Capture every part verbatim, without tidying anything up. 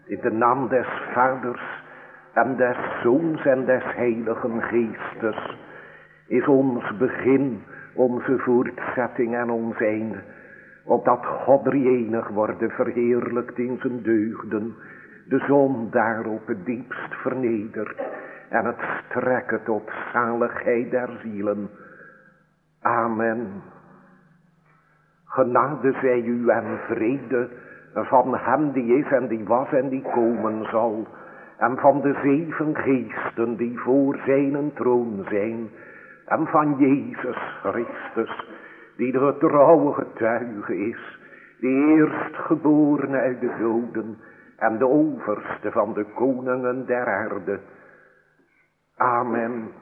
In de naam des Vaders en des Zoons en des Heiligen Geestes is ons begin, onze voortzetting en ons einde, opdat God drie-enig worden verheerlijkt in zijn deugden, de zon daarop het diepst vernedert en het strekken tot zaligheid der zielen. Amen. Genade zij u en vrede van hem die is en die was en die komen zal, en van de zeven geesten die voor zijn troon zijn, en van Jezus Christus, die de getrouwe getuige is, die eerstgeboren uit de doden en de overste van de koningen der aarde. Amen.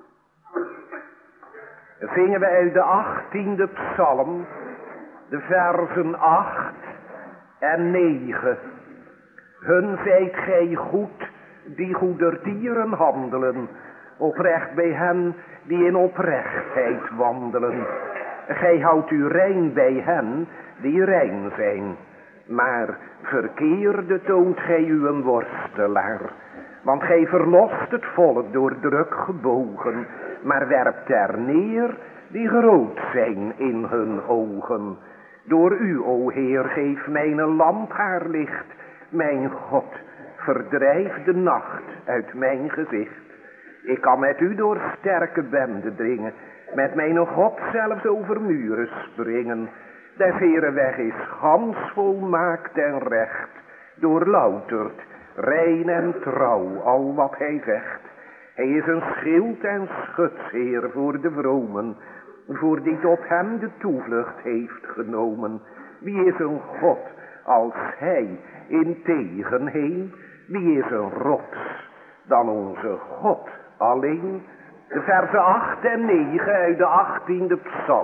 Zingen we uit de achttiende psalm, de versen acht en negen. Hun zijt gij goed, die goedertieren handelen, oprecht bij hen die in oprechtheid wandelen. Gij houdt u rein bij hen die rein zijn, maar verkeerde toont gij uw worstelaar. Want gij verlost het volk door druk gebogen, maar werpt er neer die groot zijn in hun ogen. Door u, o Heer, geef mijn lamp haar licht, mijn God, verdrijf de nacht uit mijn gezicht. Ik kan met u door sterke benden dringen, met mijn God zelfs over muren springen. Des Heere weg is gans volmaakt en recht, doorlouterd, rein en trouw al wat hij zegt. Hij is een schild en schutsheer voor de vromen, voor die tot hem de toevlucht heeft genomen. Wie is een God als hij in tegenheen? Wie is een rots dan onze God alleen? De versen acht en negen uit de achttiende psalm.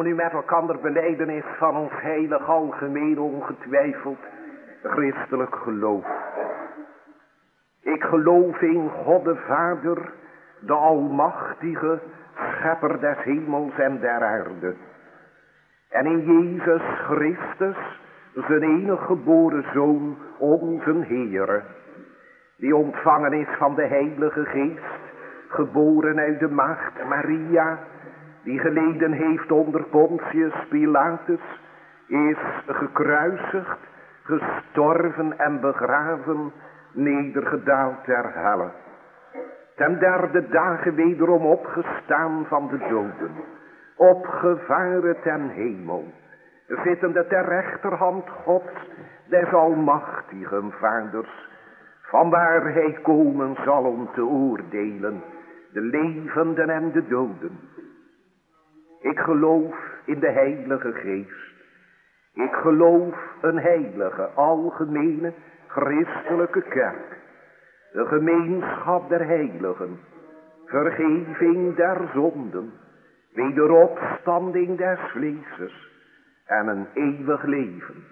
noemen nu met elkander belijdenis van ons heilig algemeen ongetwijfeld christelijk geloof. Ik geloof in God de Vader, de almachtige schepper des hemels en der aarde. En in Jezus Christus, zijn enige geboren Zoon, onze Heere, die ontvangen is van de Heilige Geest, geboren uit de maagd Maria, die geleden heeft onder Pontius Pilatus, is gekruisigd, gestorven en begraven, nedergedaald ter helle. Ten derde dagen wederom opgestaan van de doden, opgevaren ten hemel, zittende ter rechterhand Gods, des almachtigen Vaders, vanwaar hij komen zal om te oordelen, de levenden en de doden. Ik geloof in de Heilige Geest. Ik geloof een heilige, algemene, christelijke kerk. De gemeenschap der heiligen. Vergeving der zonden. Wederopstanding des vleeses. En een eeuwig leven.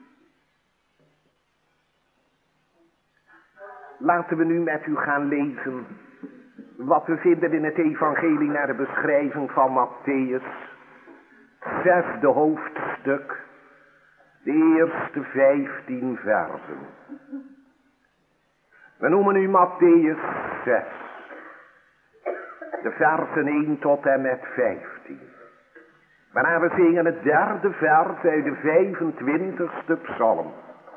Laten we nu met u gaan lezen wat we vinden in het evangelie naar de beschrijving van Matthäus. Zesde hoofdstuk. De eerste vijftien versen. We noemen nu Matthäus zes. De versen één tot en met vijftien. Waarna we zingen het derde vers uit de vijfentwintigste psalm.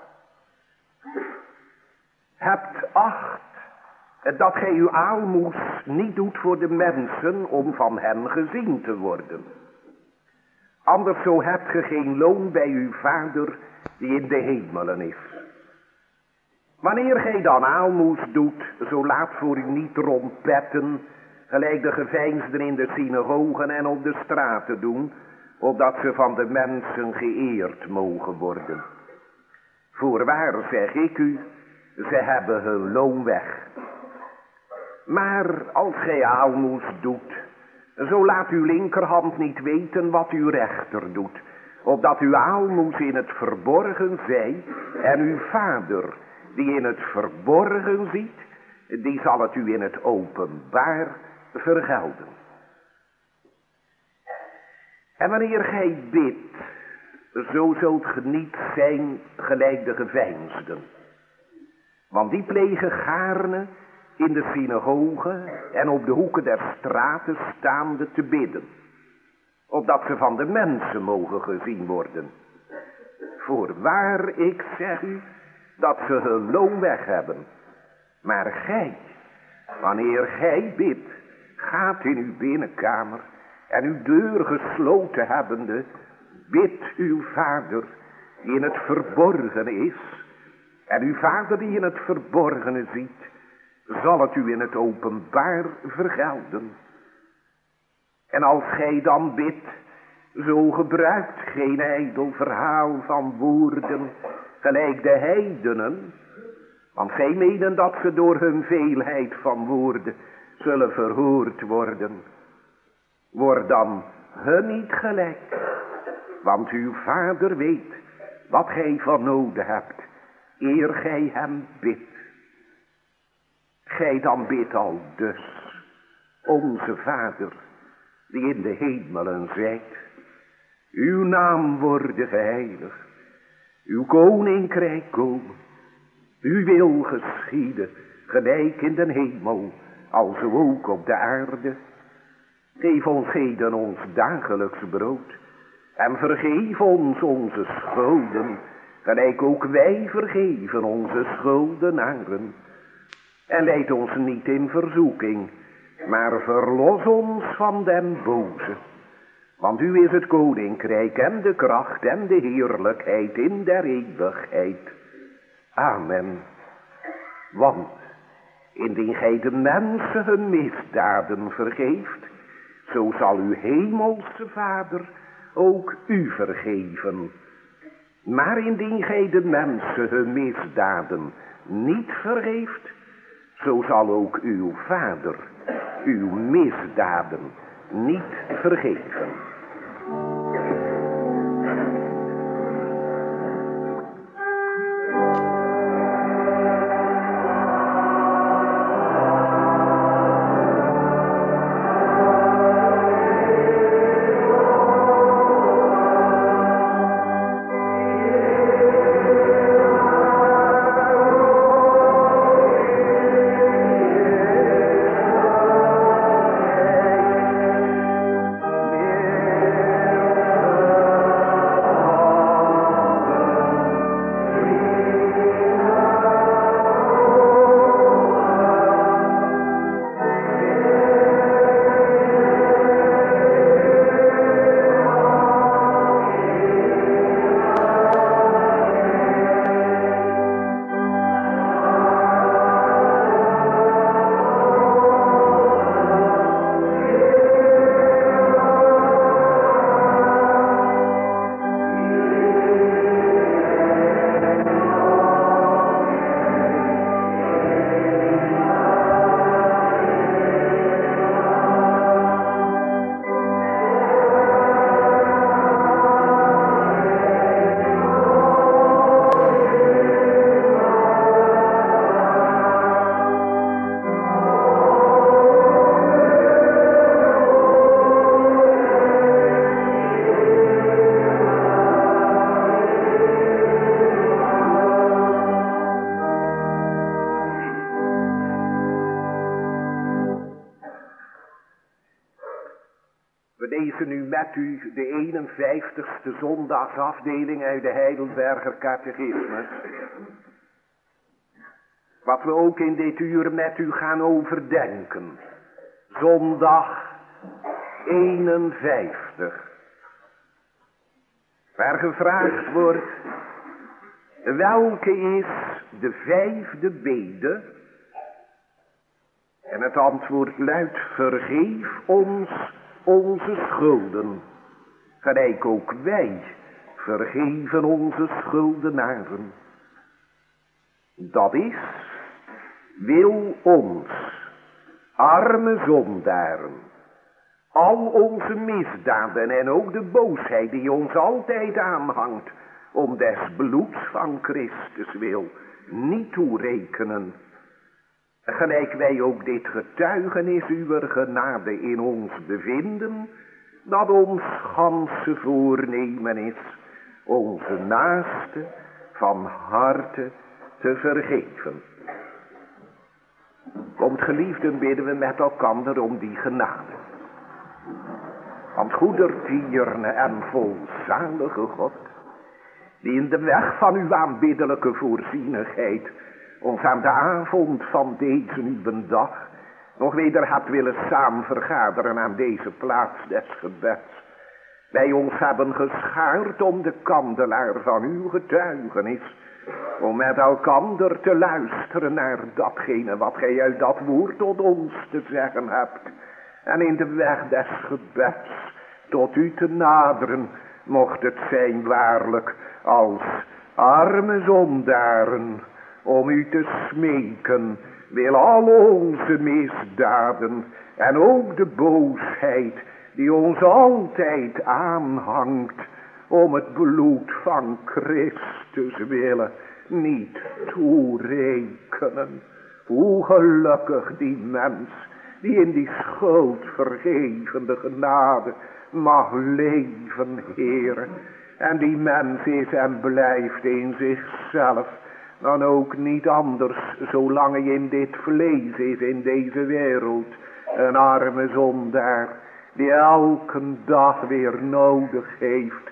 Hebt acht dat gij uw aalmoes niet doet voor de mensen om van hen gezien te worden. Anders zo hebt ge geen loon bij uw Vader die in de hemelen is. Wanneer gij dan aalmoes doet, zo laat voor u niet trompetten, gelijk de geveinsden in de synagogen en op de straten doen, opdat ze van de mensen geëerd mogen worden. Voorwaar zeg ik u, ze hebben hun loon weg. Maar als gij aalmoes doet, zo laat uw linkerhand niet weten wat uw rechter doet, opdat uw aalmoes in het verborgen zij, en uw Vader, die in het verborgen ziet, die zal het u in het openbaar vergelden. En wanneer gij bidt, zo zult ge niet zijn gelijk de geveinsden. Want die plegen gaarne in de synagogen en op de hoeken der straten staande te bidden, opdat ze van de mensen mogen gezien worden. Voorwaar, ik zeg u, dat ze hun loon weg hebben. Maar gij, wanneer gij bidt, gaat in uw binnenkamer en uw deur gesloten hebbende, bid uw Vader die in het verborgene is, en uw Vader die in het verborgene ziet, zal het u in het openbaar vergelden. En als gij dan bidt, zo gebruikt geen ijdel verhaal van woorden, gelijk de heidenen, want zij menen dat ze door hun veelheid van woorden zullen verhoord worden. Word dan hun niet gelijk, want uw Vader weet wat gij van noden hebt, eer gij hem bidt. Gij dan bidt al dus, onze Vader, die in de hemelen zijt. Uw naam worde geheiligd, uw koninkrijk komen, uw wil geschieden, gelijk in de hemel, als ook op de aarde. Geef ons heden ons dagelijks brood, en vergeef ons onze schulden, gelijk ook wij vergeven onze schuldenaren. En leid ons niet in verzoeking, maar verlos ons van den boze. Want u is het koninkrijk en de kracht en de heerlijkheid in der eeuwigheid. Amen. Want indien gij de mensen hun misdaden vergeeft, zo zal uw hemelse Vader ook u vergeven. Maar indien gij de mensen hun misdaden niet vergeeft, zo zal ook uw Vader uw misdaden niet vergeven. lezen nu met u de eenenvijftigste zondagsafdeling uit de Heidelberger Catechismus. Wat we ook in dit uur met u gaan overdenken. Zondag eenenvijftig. Waar gevraagd wordt, welke is de vijfde bede? En het antwoord luidt, vergeef ons onze schulden, gelijk ook wij vergeven onze schuldenaren. Dat is, wil ons, arme zondaren, al onze misdaden en ook de boosheid die ons altijd aanhangt, om des bloeds van Christus wil, niet toerekenen. Gelijk wij ook dit getuigenis uwer genade in ons bevinden, dat ons ganse voornemen is, onze naaste van harte te vergeven. Komt geliefden, bidden we met elkander om die genade. Want goedertierne en volzalige God, die in de weg van uw aanbiddelijke voorzienigheid ons aan de avond van deze uw dag nog weder hebt willen saamvergaderen aan deze plaats des gebeds. Wij ons hebben geschaard om de kandelaar van uw getuigenis, om met elkander te luisteren naar datgene wat gij uit dat woord tot ons te zeggen hebt. En in de weg des gebeds tot u te naderen, mocht het zijn waarlijk als arme zondaren, om u te smeken, wil al onze misdaden en ook de boosheid die ons altijd aanhangt, om het bloed van Christus willen, niet toerekenen. Hoe gelukkig die mens die in die schuldvergevende genade mag leven, Heere. En die mens is en blijft in zichzelf dan ook niet anders, zolang hij in dit vlees is, in deze wereld, een arme zondaar, die elke dag weer nodig heeft,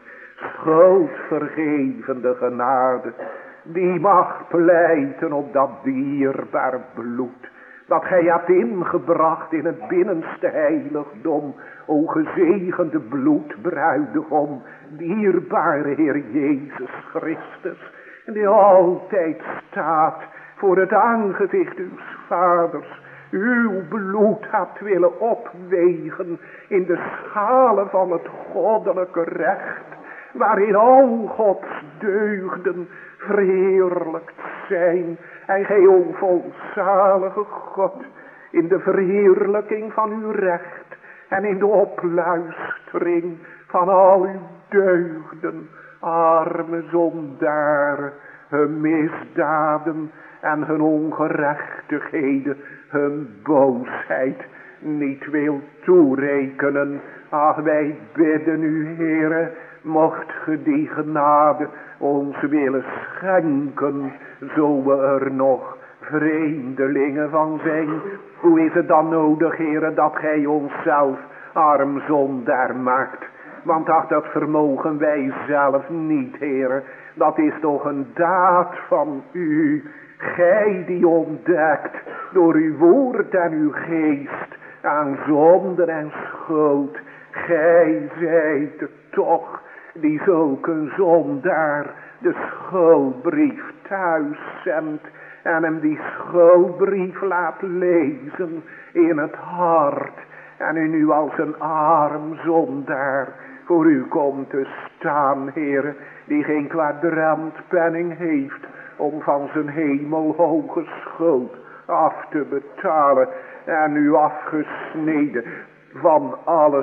schuldvergevende genade, die mag pleiten op dat dierbaar bloed, dat gij hebt ingebracht in het binnenste heiligdom, o gezegende bloedbruidegom, dierbare Heer Jezus Christus, die altijd staat voor het aangezicht uws vaders, uw bloed hebt willen opwegen in de schalen van het goddelijke recht, waarin al Gods deugden verheerlijkt zijn. En gij, o volzalige God, in de verheerlijking van uw recht en in de opluistering van al uw deugden, arme zondaren, hun misdaden en hun ongerechtigheden, hun boosheid niet wil toerekenen. Ach, wij bidden u, Heere, mocht ge die genade ons willen schenken, zo we er nog vreemdelingen van zijn. Hoe is het dan nodig, Heere, dat gij onszelf arm zondaar maakt? Want ach, dat vermogen wij zelf niet, Heere. Dat is toch een daad van u. Gij die ontdekt door uw woord en uw geest aan zonde en schuld. Gij zijt het toch die zulk een zondaar de schuldbrief thuis zendt en hem die schuldbrief laat lezen in het hart. En u nu als een arm zondaar voor u komt te staan, Heere, die geen kwadrantpenning heeft om van zijn hemelhoge schuld af te betalen, en u afgesneden van alles,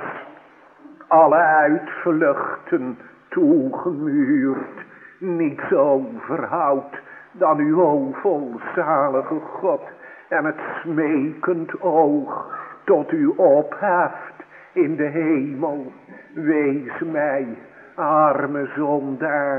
alle uitvluchten toegemuurd, niets overhoudt dan uw o volzalige God, en het smekend oog tot u opheft in de hemel. Wees mij, arme zondaar,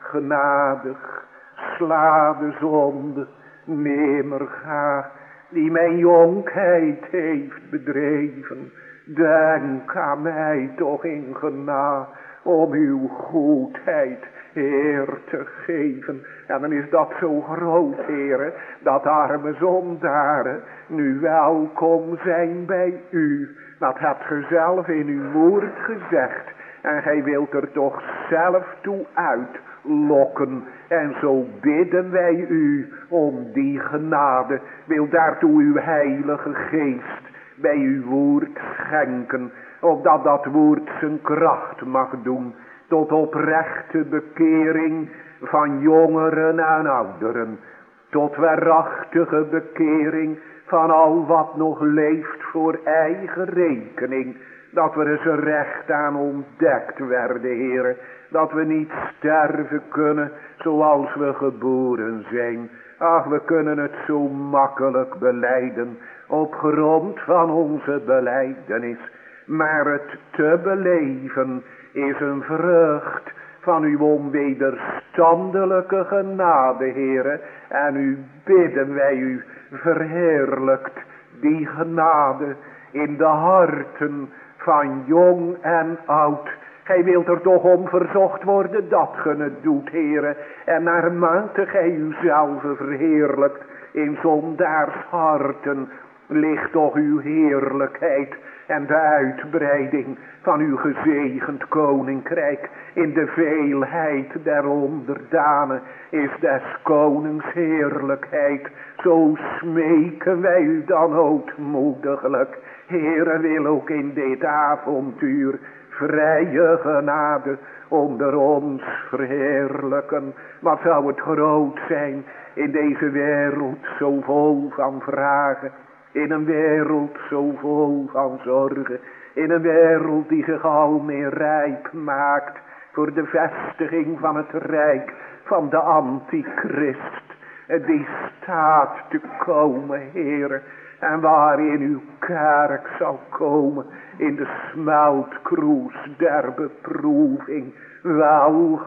genadig, sla de zonde nimmer ga, die mijn jonkheid heeft bedreven, Denk aan mij toch in genade, om uw goedheid, Heer, te geven. En dan is dat zo groot, Heer, dat arme zondaren nu welkom zijn bij u. Dat hebt ge zelf in uw woord gezegd. En gij wilt er toch zelf toe uitlokken. En zo bidden wij u om die genade. Wil daartoe uw heilige geest bij uw woord schenken. Opdat dat woord zijn kracht mag doen. Tot oprechte bekering van jongeren en ouderen. Tot waarachtige bekering van al wat nog leeft voor eigen rekening. Dat we er zo recht aan ontdekt werden, Heere. Dat we niet sterven kunnen zoals we geboren zijn. Ach, we kunnen het zo makkelijk belijden op grond van onze belijdenis. Maar het te beleven is een vrucht van uw onwederstandelijke genade, Heere. En u bidden wij u, verheerlijkt die genade in de harten van jong en oud. Gij wilt er toch om verzocht worden dat ge het doet, Heere. En naarmate gij uzelf verheerlijkt in zondaars harten, ligt toch uw heerlijkheid en de uitbreiding van uw gezegend koninkrijk. In de veelheid der onderdanen is des konings heerlijkheid. Zo smeken wij u dan ootmoediglijk. Heere, wil ook in dit avontuur vrije genade onder ons verheerlijken. Wat zou het groot zijn in deze wereld zo vol van vragen. In een wereld zo vol van zorgen. In een wereld die zich al meer rijp maakt voor de vestiging van het rijk van de antichrist. Die staat te komen, Heere. En waarin uw kerk zal komen in de smeltkroes der beproeving. Wel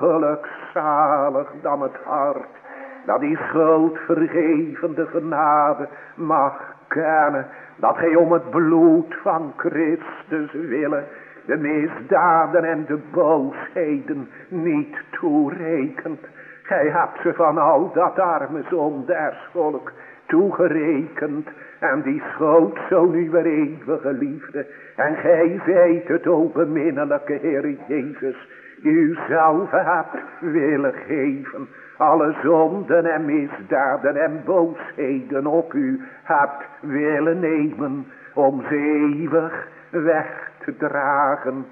gelukzalig dan het hart dat die schuldvergevende genade mag kennen. Dat gij om het bloed van Christus willen de misdaden en de boosheden niet toerekent. Gij hebt ze van al dat arme zondaarsvolk toegerekend. En die schoot zo nu weer eeuwige liefde. En gij zijt het o beminnelijke Heer Jezus, die u zelf hebt willen geven. Alle zonden en misdaden en boosheden op u hebt willen nemen. Om ze eeuwig weg te dragen,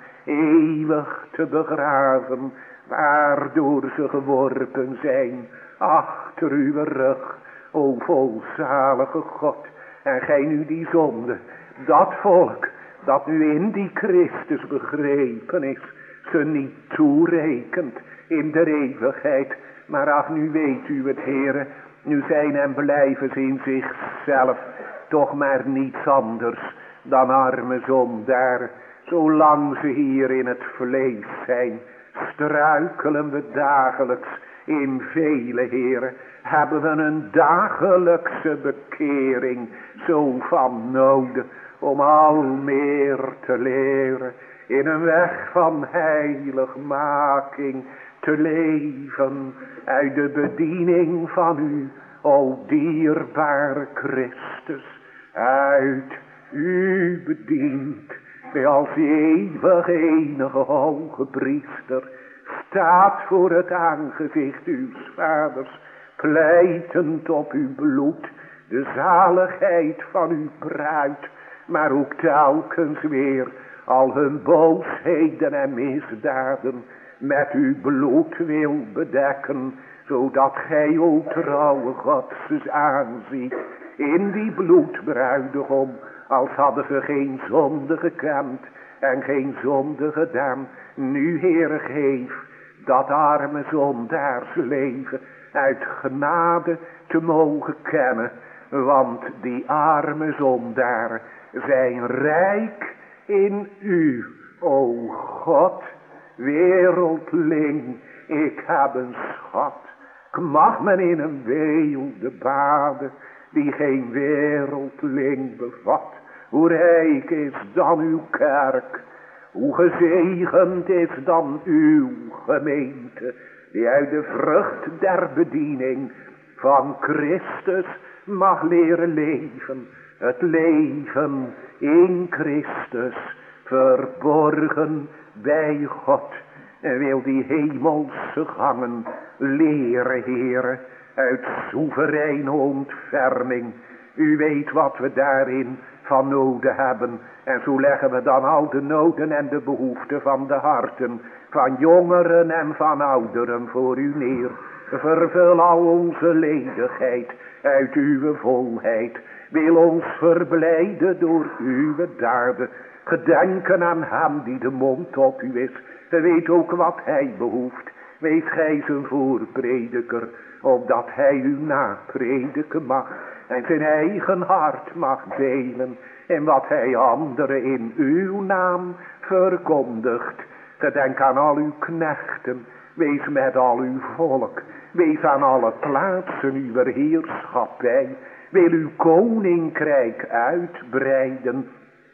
eeuwig te begraven. Waardoor ze geworpen zijn achter uw rug, o volzalige God. En gij nu die zonde, dat volk dat nu in die Christus begrepen is, ze niet toerekent in de eeuwigheid. Maar ach, nu weet u het, Heere, nu zijn en blijven ze in zichzelf toch maar niets anders dan arme zondaar. Zolang ze hier in het vlees zijn, struikelen we dagelijks in vele, Heere. Hebben we een dagelijkse bekering zo van nodig om al meer te leren in een weg van heiligmaking te leven uit de bediening van u, o dierbare Christus. Uit u bedient, bij als die eeuwig enige hoge priester, staat voor het aangezicht uws vaders, pleitend op uw bloed, de zaligheid van uw bruid, maar ook telkens weer al hun boosheden en misdaden met uw bloed wil bedekken, zodat gij, o trouwe God, ze aanziet in die bloedbruidegom, als hadden ze geen zonde gekend en geen zonde gedaan. Nu, Heere, geef dat arme zondaarsleven uit genade te mogen kennen, want die arme zondaar zijn rijk in u, o God. Wereldling, ik heb een schat. Ik mag men in een weelde baden die geen wereldling bevat. Hoe rijk is dan uw kerk, hoe gezegend is dan uw gemeente, die uit de vrucht der bediening van Christus mag leren leven. Het leven in Christus, verborgen bij God. En wil die hemelse gangen leren, Heere, uit soevereine ontferming. U weet wat we daarin van noden hebben. En zo leggen we dan al de noden en de behoeften van de harten, van jongeren en van ouderen voor u neer. Vervul al onze ledigheid uit uw volheid. Wil ons verblijden door uw daden. Gedenken aan hem die de mond op u is. Weet ook wat hij behoeft. Wees gij zijn voorprediker, opdat hij u naprediken mag. En zijn eigen hart mag delen. En wat hij anderen in uw naam verkondigt. Gedenk aan al uw knechten. Wees met al uw volk. Wees aan alle plaatsen uw heerschappij. Wil uw koninkrijk uitbreiden.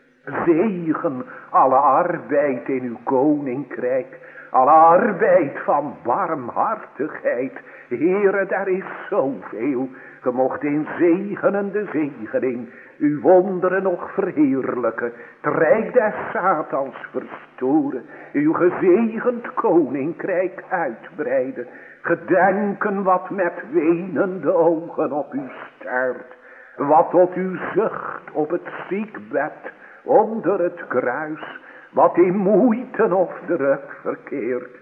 Zegen alle arbeid in uw koninkrijk. Alle arbeid van barmhartigheid. Heere, daar is zoveel. Ge mocht in zegenende zegening uw wonderen nog verheerlijken. Het rijk des Satans verstoren. Uw gezegend koninkrijk uitbreiden. Gedenken wat met wenende ogen op u staart. Wat tot u zucht op het ziekbed onder het kruis. Wat in moeite of druk verkeert.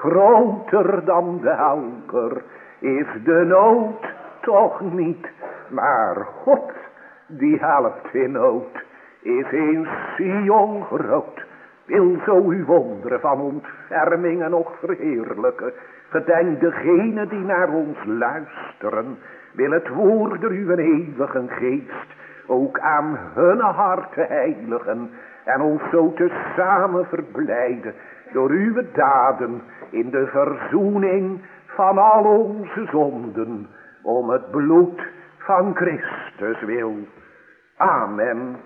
Groter dan de helper is de nood toch niet. Maar God die helpt in nood is in Sion groot. Wil zo uw wonderen van ontfermingen nog verheerlijken. Gedenk degene die naar ons luisteren. Wil het woord door uw eeuwige geest ook aan hun harten heiligen. En ons zo tezamen verblijden door uw daden in de verzoening van al onze zonden. Om het bloed van Christus wil. Amen.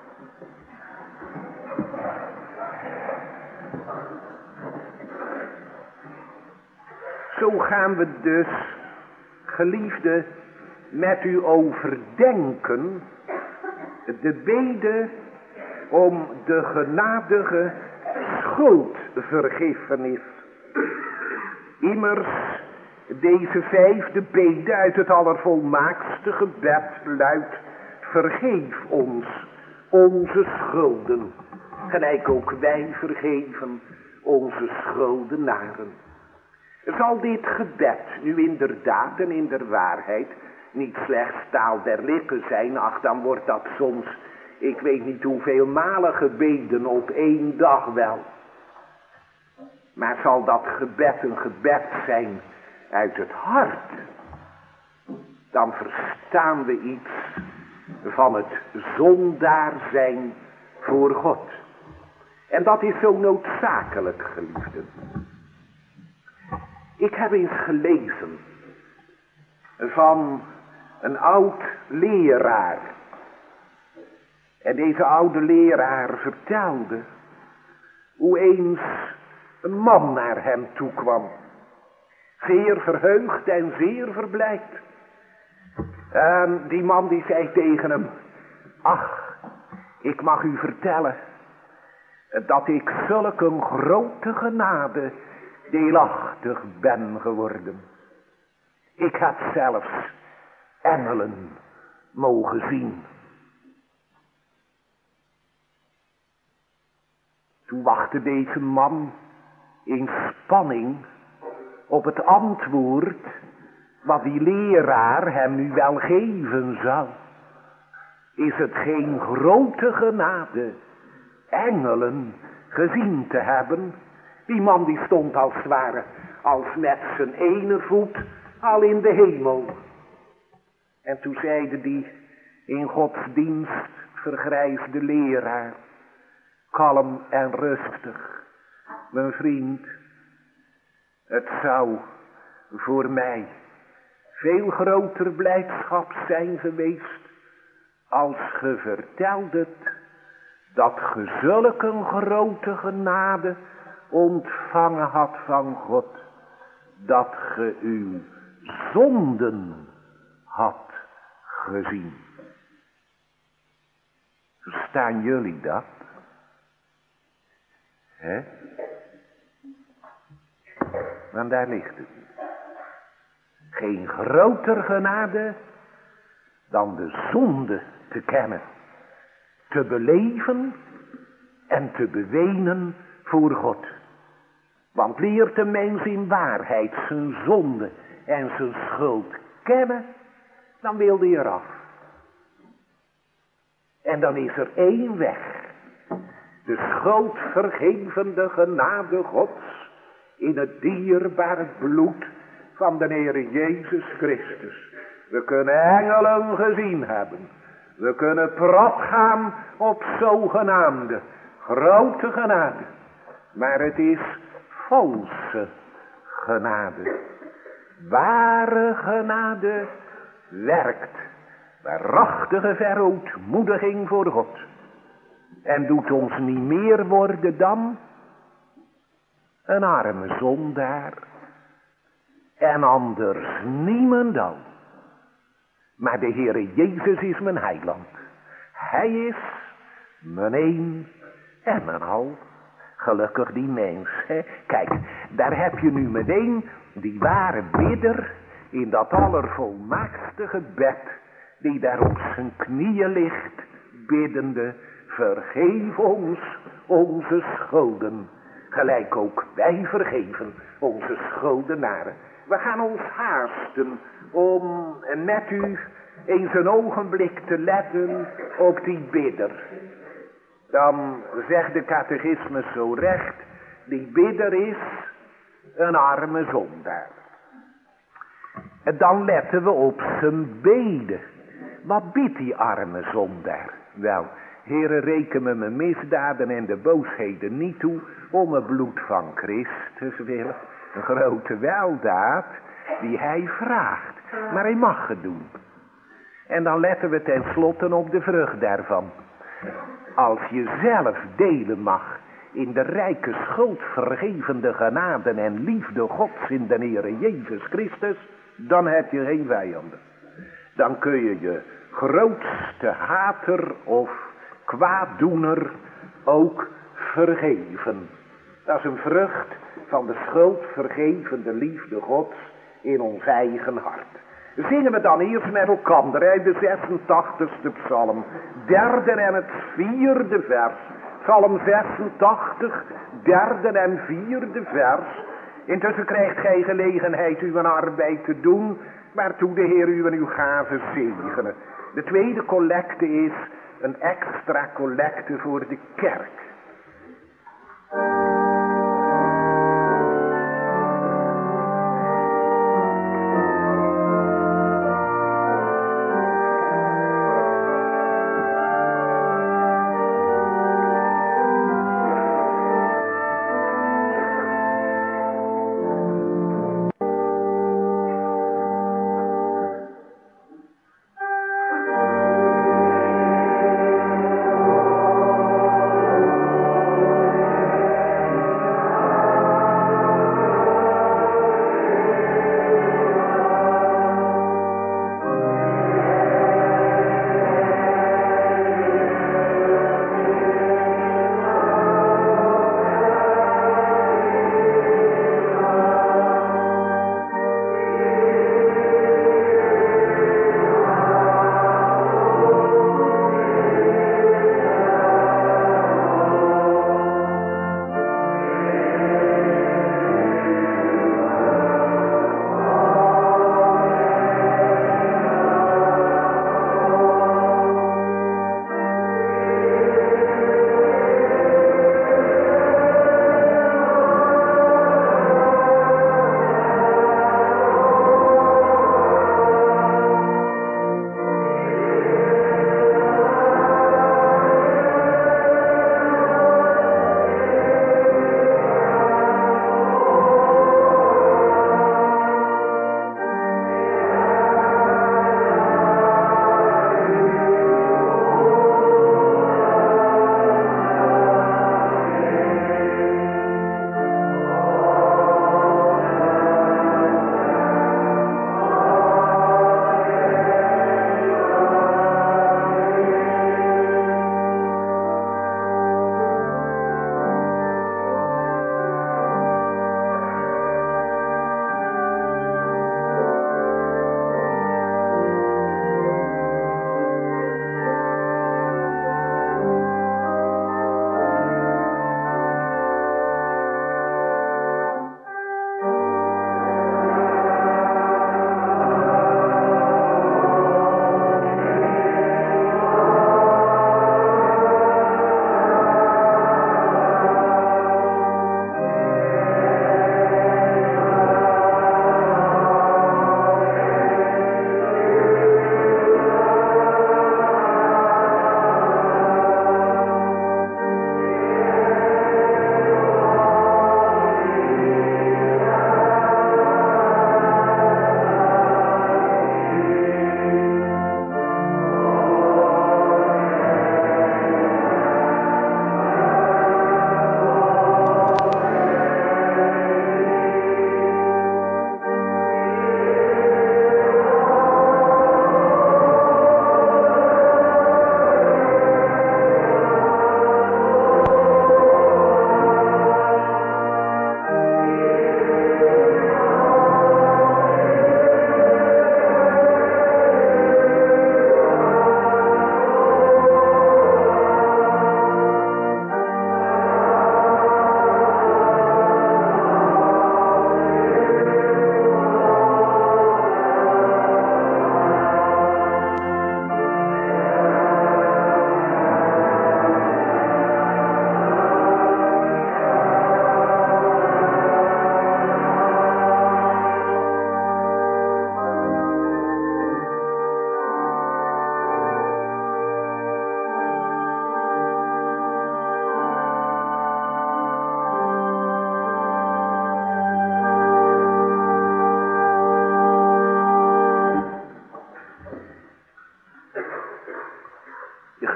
Zo gaan we dus, geliefde, met u overdenken de bede om de genadige schuldvergiffenis. Immers, deze vijfde bede uit het allervolmaakste gebed luidt: vergeef ons onze schulden, gelijk ook wij vergeven onze schuldenaren. Zal dit gebed nu inderdaad en in de waarheid niet slechts taal der lippen zijn, ach, dan wordt dat soms, ik weet niet hoeveel malen gebeden op één dag wel. Maar zal dat gebed een gebed zijn uit het hart, dan verstaan we iets van het zondaar zijn voor God. En dat is zo noodzakelijk, geliefden. Ik heb eens gelezen van een oud leraar. En deze oude leraar vertelde hoe eens een man naar hem toe kwam. Zeer verheugd en zeer verblijd. En die man die zei tegen hem: ach, ik mag u vertellen dat ik zulk een grote genade deelachtig ben geworden. Ik heb zelfs engelen mogen zien. Toen wachtte deze man in spanning op het antwoord wat die leraar hem nu wel geven zou. Is het geen grote genade engelen gezien te hebben? Die man die stond als het ware als met zijn ene voet al in de hemel. En toen zeide die in Gods dienst vergrijsde leraar, kalm en rustig: mijn vriend, het zou voor mij veel groter blijdschap zijn geweest als ge verteldet dat ge zulke grote genade ontvangen had van God, dat ge uw zonden had gezien. Verstaan jullie dat? Hè? Want daar ligt het. Geen groter genade dan de zonde te kennen, te beleven en te bewenen voor God. Want leert de mens in waarheid zijn zonde en zijn schuld kennen, dan wil hij eraf. En dan is er één weg. De schuldvergevende genade Gods in het dierbare bloed van de Heer Jezus Christus. We kunnen engelen gezien hebben. We kunnen trap gaan op zogenaamde grote genade. Maar het is valse genade. Ware genade werkt waarachtige verootmoediging voor God. En doet ons niet meer worden dan een arme zondaar. En anders niemendal. Maar de Heere Jezus is mijn heiland. Hij is mijn een en mijn al. Gelukkig die mens. Hè? Kijk, daar heb je nu meteen die ware bidder in dat allervolmaakste gebed. Die daar op zijn knieën ligt, biddende, vergeef ons onze schulden. Gelijk ook wij vergeven onze schuldenaren. We gaan ons haasten om met u eens een ogenblik te letten op die bidder. Dan zegt de catechismus zo recht, die bidder is een arme zondaar. En dan letten we op zijn beden. Wat bidt die arme zondaar? Wel, Heere, reken me mijn misdaden en de boosheden niet toe, om het bloed van Christus willen. Een grote weldaad die hij vraagt, maar hij mag het doen. En dan letten we tenslotte op de vrucht daarvan. Als je zelf delen mag in de rijke schuldvergevende genade en liefde Gods in de Heere Jezus Christus, dan heb je geen vijanden. Dan kun je je grootste hater of kwaaddoener ook vergeven. Dat is een vrucht van de schuldvergevende liefde Gods in ons eigen hart. Zingen we dan eerst met elkaar uit de zesentachtigste psalm, derde en het vierde vers. Psalm zesentachtig, derde en vierde vers. Intussen krijgt gij gelegenheid uw arbeid te doen, waartoe de Heer u en uw gaven zegene. De tweede collecte is een extra collecte voor de kerk.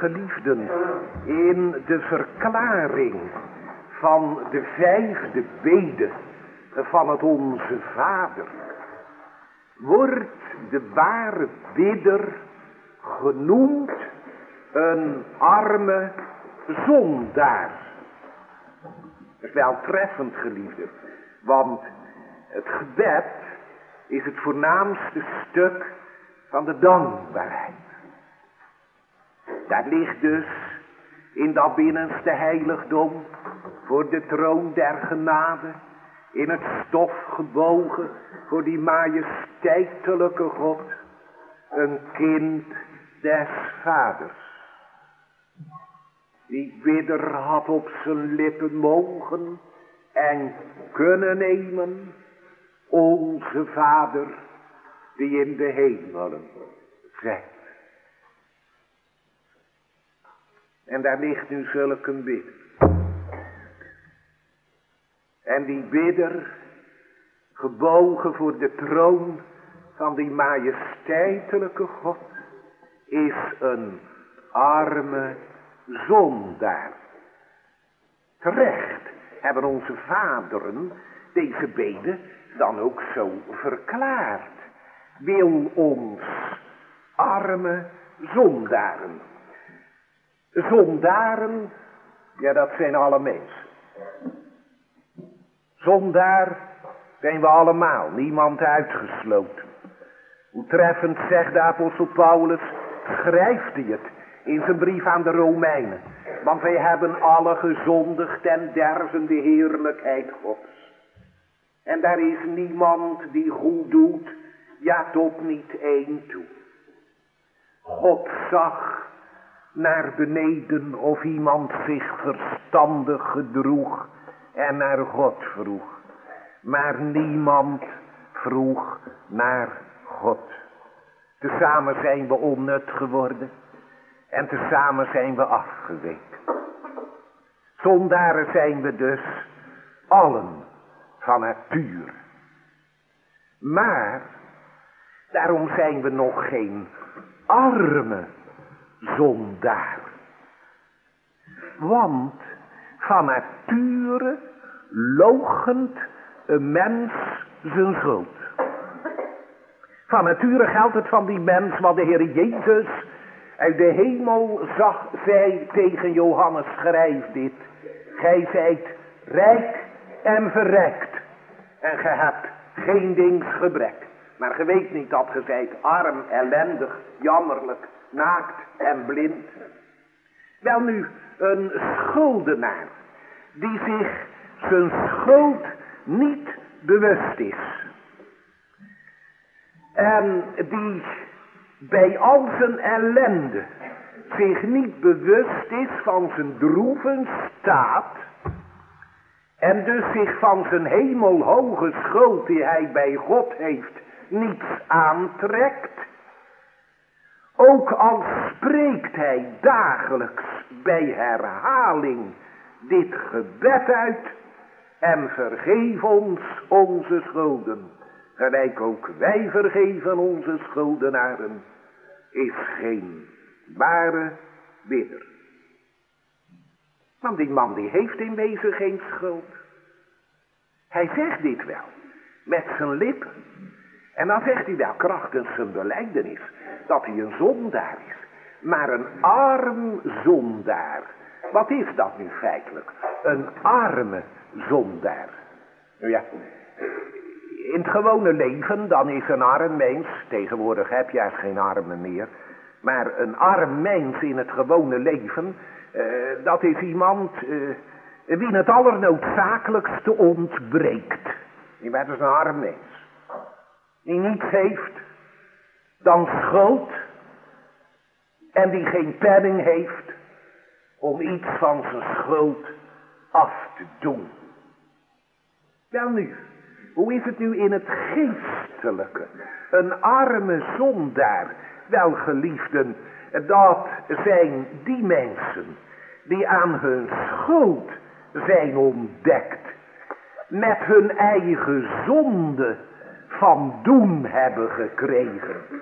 geliefden, in de verklaring van de vijfde bede van het Onze Vader, wordt de ware bidder genoemd een arme zondaar. Dat is wel treffend, geliefden, want het gebed is het voornaamste stuk van de dankbaarheid. Daar ligt dus in dat binnenste heiligdom voor de troon der genade, in het stof gebogen voor die majesteitelijke God, een kind des Vaders. Die bidder had op zijn lippen mogen en kunnen nemen: Onze Vader die in de hemelen zijt. En daar ligt nu zulk een bidder. En die bidder, gebogen voor de troon van die majesteitelijke God, is een arme zondaar. Terecht hebben onze vaderen deze bede dan ook zo verklaard. Wil ons arme zondaren. Zondaren, ja, dat zijn alle mensen. Zondaar zijn we allemaal, niemand uitgesloten. Hoe treffend zegt de apostel Paulus, schrijft hij het in zijn brief aan de Romeinen. Want wij hebben alle gezondigd en derven de heerlijkheid Gods. En daar is niemand die goed doet, ja tot niet één toe. God zag naar beneden of iemand zich verstandig gedroeg en naar God vroeg. Maar niemand vroeg naar God. Tezamen zijn we onnut geworden en tezamen zijn we afgeweken. Zondaren zijn we dus allen van natuur. Maar daarom zijn we nog geen arme zondaar. Want van nature loochent een mens zijn schuld. Van nature geldt het van die mens wat de Heer Jezus uit de hemel zag, zei tegen Johannes: schrijf dit. Gij zijt rijk en verrekt. En ge hebt geen dings gebrek. Maar ge weet niet dat ge zijt arm, ellendig, jammerlijk, naakt en blind. Wel nu, een schuldenaar die zich zijn schuld niet bewust is. En die bij al zijn ellende zich niet bewust is van zijn droeven staat. En dus zich van zijn hemelhoge schuld die hij bij God heeft niets aantrekt. Ook al spreekt hij dagelijks bij herhaling dit gebed uit: en vergeef ons onze schulden, gelijk ook wij vergeven onze schuldenaren, is geen ware bidder. Want die man die heeft in wezen geen schuld. Hij zegt dit wel met zijn lippen. En dan zegt hij wel krachtens zijn belijdenis dat hij een zondaar is. Maar een arm zondaar. Wat is dat nu feitelijk? Een arme zondaar. Nou ja, in het gewone leven dan is een arm mens, tegenwoordig heb je juist geen armen meer, maar een arm mens in het gewone leven, uh, dat is iemand uh, wie het allernoodzakelijkste ontbreekt. Die werd dus een arm mens. Die niets heeft dan schuld en die geen penning heeft om iets van zijn schuld af te doen. Wel nu, hoe is het nu in het geestelijke? Een arme zondaar, wel geliefden, dat zijn die mensen die aan hun schuld zijn ontdekt, met hun eigen zonde van doen hebben gekregen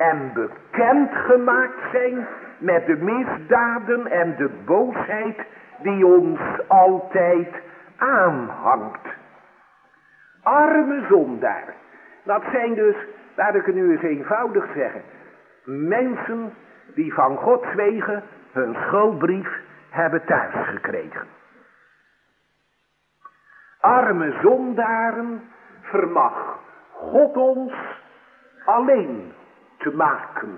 en bekend gemaakt zijn met de misdaden en de boosheid die ons altijd aanhangt. Arme zondaar. Dat zijn dus, laat ik het nu eens eenvoudig zeggen, mensen die van Gods wegen hun schuldbrief hebben thuisgekregen. Arme zondaren vermag God ons alleen te maken.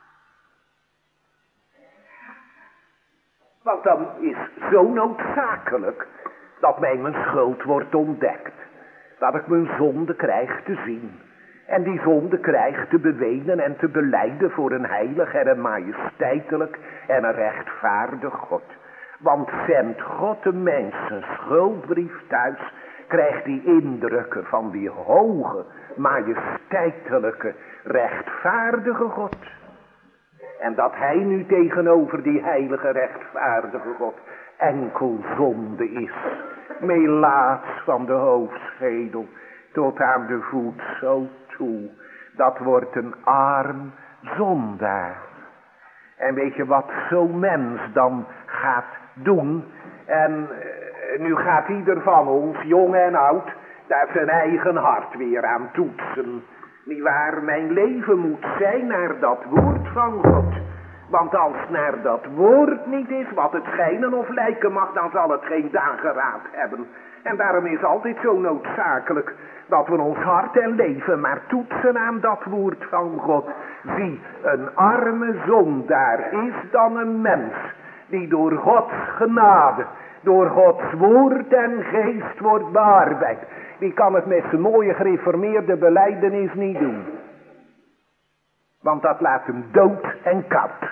Want dan is zo noodzakelijk dat mij mijn schuld wordt ontdekt. Dat ik mijn zonde krijg te zien. En die zonde krijg te bewenen en te belijden voor een heilig en een majesteitelijk en een rechtvaardig God. Want zendt God de mens een schuldbrief thuis, krijgt die indrukken van die hoge, majesteitelijke, rechtvaardige God. En dat hij nu tegenover die heilige, rechtvaardige God enkel zonde is. Melaats van de hoofdschedel tot aan de voet zo toe. Dat wordt een arm zondaar. En weet je wat zo'n mens dan gaat doen? En uh, nu gaat ieder van ons, jong en oud, daar zijn eigen hart weer aan toetsen. Niet waar, mijn leven moet zijn naar dat woord van God. Want als naar dat woord niet is, wat het schijnen of lijken mag, dan zal het geen dageraad hebben. En daarom is altijd zo noodzakelijk dat we ons hart en leven maar toetsen aan dat woord van God. Zie, een arme zondaar is dan een mens die door Gods genade, door Gods woord en geest wordt bearbeid. Die kan het met zijn mooie gereformeerde belijdenis niet doen. Want dat laat hem dood en koud.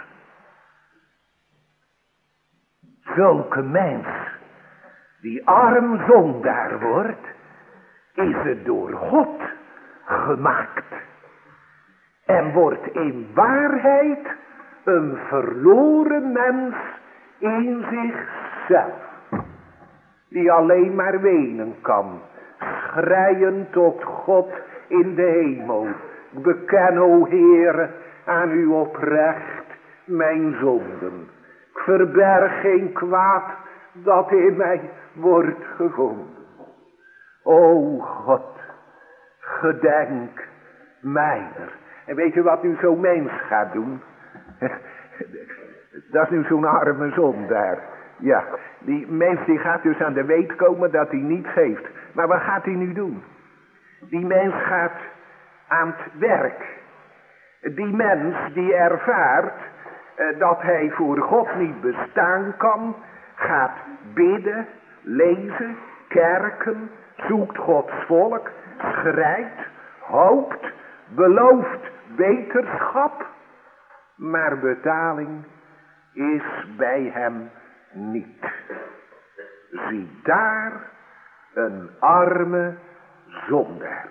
Zulke mens die arm zondaar wordt, is het door God gemaakt. En wordt in waarheid een verloren mens in zichzelf. Die alleen maar wenen kan. Schreien tot God in de hemel. Beken, o Heere, aan u oprecht mijn zonden. Ik verberg geen kwaad dat in mij wordt gevonden. O God, gedenk mijner. En weet je wat nu zo'n mens gaat doen? Dat is nu zo'n arme zondaar. Ja, die mens die gaat dus aan de weet komen dat hij niets heeft. Maar wat gaat hij nu doen? Die mens gaat aan het werk. Die mens die ervaart uh, dat hij voor God niet bestaan kan, gaat bidden, lezen, kerken, zoekt Gods volk, schrijdt, hoopt, belooft beterschap, maar betaling is bij hem niet. Zie daar een arme zondaar.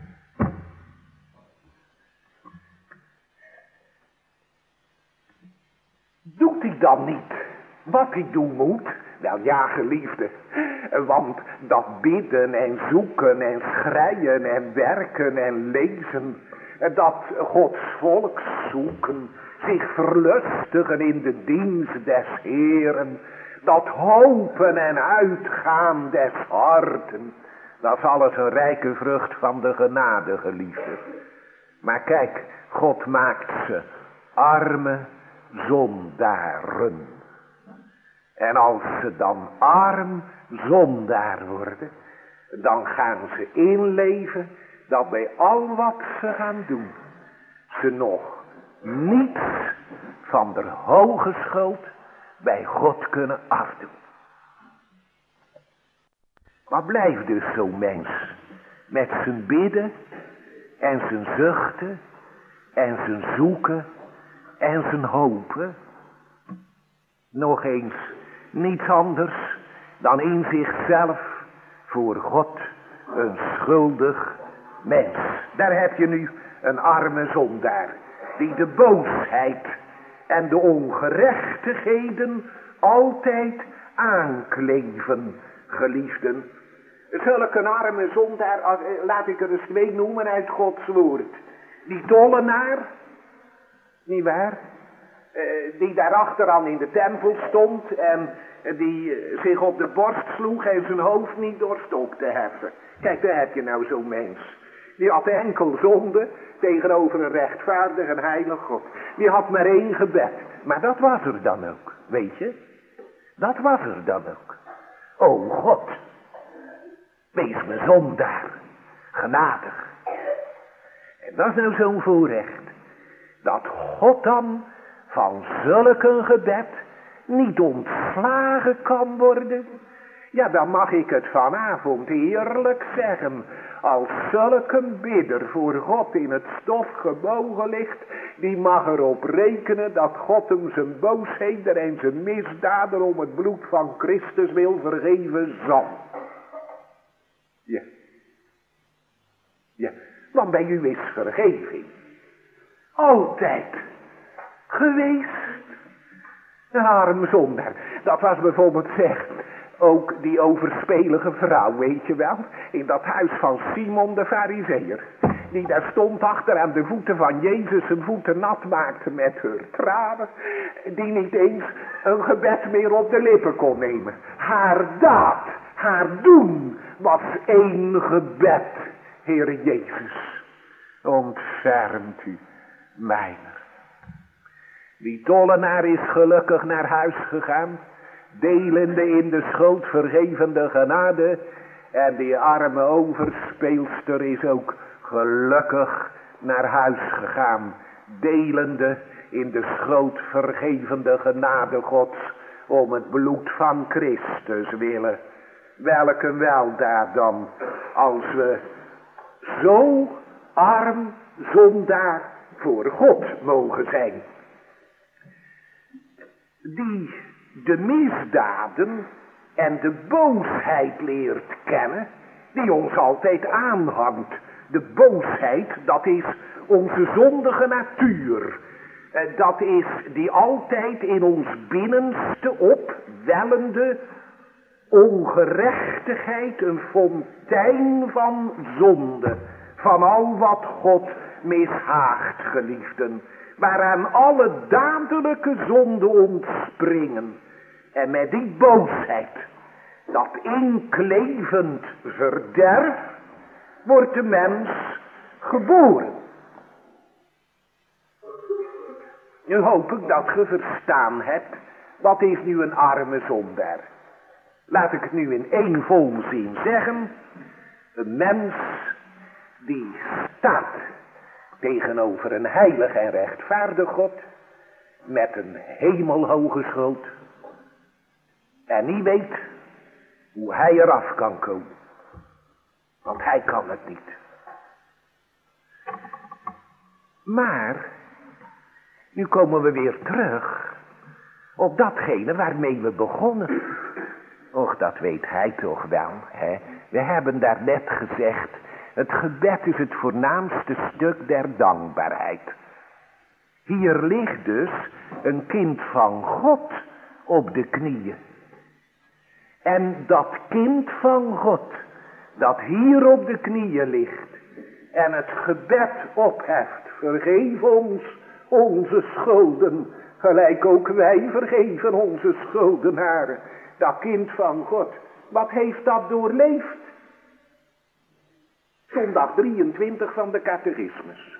Doet hij dan niet wat hij doen moet? Wel ja, geliefde, want dat bidden en zoeken en schreien en werken en lezen, dat Gods volk zoeken, zich verlustigen in de dienst des Heeren, dat hopen en uitgaan des harten, dat is alles een rijke vrucht van de genade, geliefde. Maar kijk, God maakt ze arme zondaren. En als ze dan arm zondaar worden, dan gaan ze inleven dat bij al wat ze gaan doen, ze nog niets van de hoge schuld bij God kunnen afdoen. Maar blijft dus zo'n mens met zijn bidden en zijn zuchten en zijn zoeken en zijn hopen? Nog eens, niets anders dan in zichzelf voor God een schuldig mens. Daar heb je nu een arme zondaar die de boosheid en de ongerechtigheden altijd aankleven, geliefden. Zulke een arme zondaar, laat ik er eens twee noemen uit Gods woord. Die tollenaar Niet waar? Uh, die daar achteraan in de tempel stond en uh, die uh, zich op de borst sloeg en zijn hoofd niet dorst te heffen. Kijk, daar heb je nou zo'n mens. Die had enkel zonde tegenover een rechtvaardig en heilig God. Die had maar één gebed. Maar dat was er dan ook, weet je? Dat was er dan ook. O God, wees me zondaar, genadig. En dat is nou zo'n voorrecht. Dat God dan van zulk een gebed niet ontslagen kan worden. Ja, dan mag ik het vanavond eerlijk zeggen. Als zulk een bidder voor God in het stof gebogen ligt, die mag erop rekenen dat God hem zijn boosheden en zijn misdaden om het bloed van Christus wil vergeven zal. Ja. Ja, want bij u is vergeving. Altijd geweest. Een arme zondaar. Dat was bijvoorbeeld zeg, ook die overspelige vrouw, weet je wel. In dat huis van Simon de Farizeeër. Die daar stond achter aan de voeten van Jezus zijn voeten nat maakte met haar tranen. Die niet eens een gebed meer op de lippen kon nemen. Haar daad, haar doen was één gebed. Heere Jezus, ontfermt u mijner. Die tollenaar is gelukkig naar huis gegaan, delende in de schuld vergevende genade. En die arme overspeelster is ook gelukkig naar huis gegaan, delende in de schuld vergevende genade Gods, om het bloed van Christus willen. Welk een weldaad dan, als we zo arm zondaar voor God mogen zijn. Die de misdaden en de boosheid leert kennen, die ons altijd aanhangt. De boosheid, dat is onze zondige natuur. Dat is die altijd in ons binnenste opwellende ongerechtigheid, een fontein van zonde. Van al wat God mishaagt, geliefden. Waaraan alle dadelijke zonden ontspringen. En met die boosheid, dat inklevend verderf, wordt de mens geboren. Nu hoop ik dat je verstaan hebt, wat is nu een arme zondaar? Laat ik het nu in één volzin zeggen. Een mens die staat tegenover een heilig en rechtvaardig God, met een hemelhoge schuld, en niet weet hoe hij eraf kan komen. Want hij kan het niet. Maar, nu komen we weer terug op datgene waarmee we begonnen. Och, dat weet hij toch wel, hè? We hebben daar net gezegd, het gebed is het voornaamste stuk der dankbaarheid. Hier ligt dus een kind van God op de knieën. En dat kind van God, dat hier op de knieën ligt en het gebed opheft, vergeef ons onze schulden, gelijk ook wij vergeven onze schuldenaren. Dat kind van God, wat heeft dat doorleefd? Zondag drieëntwintig van de catechismus.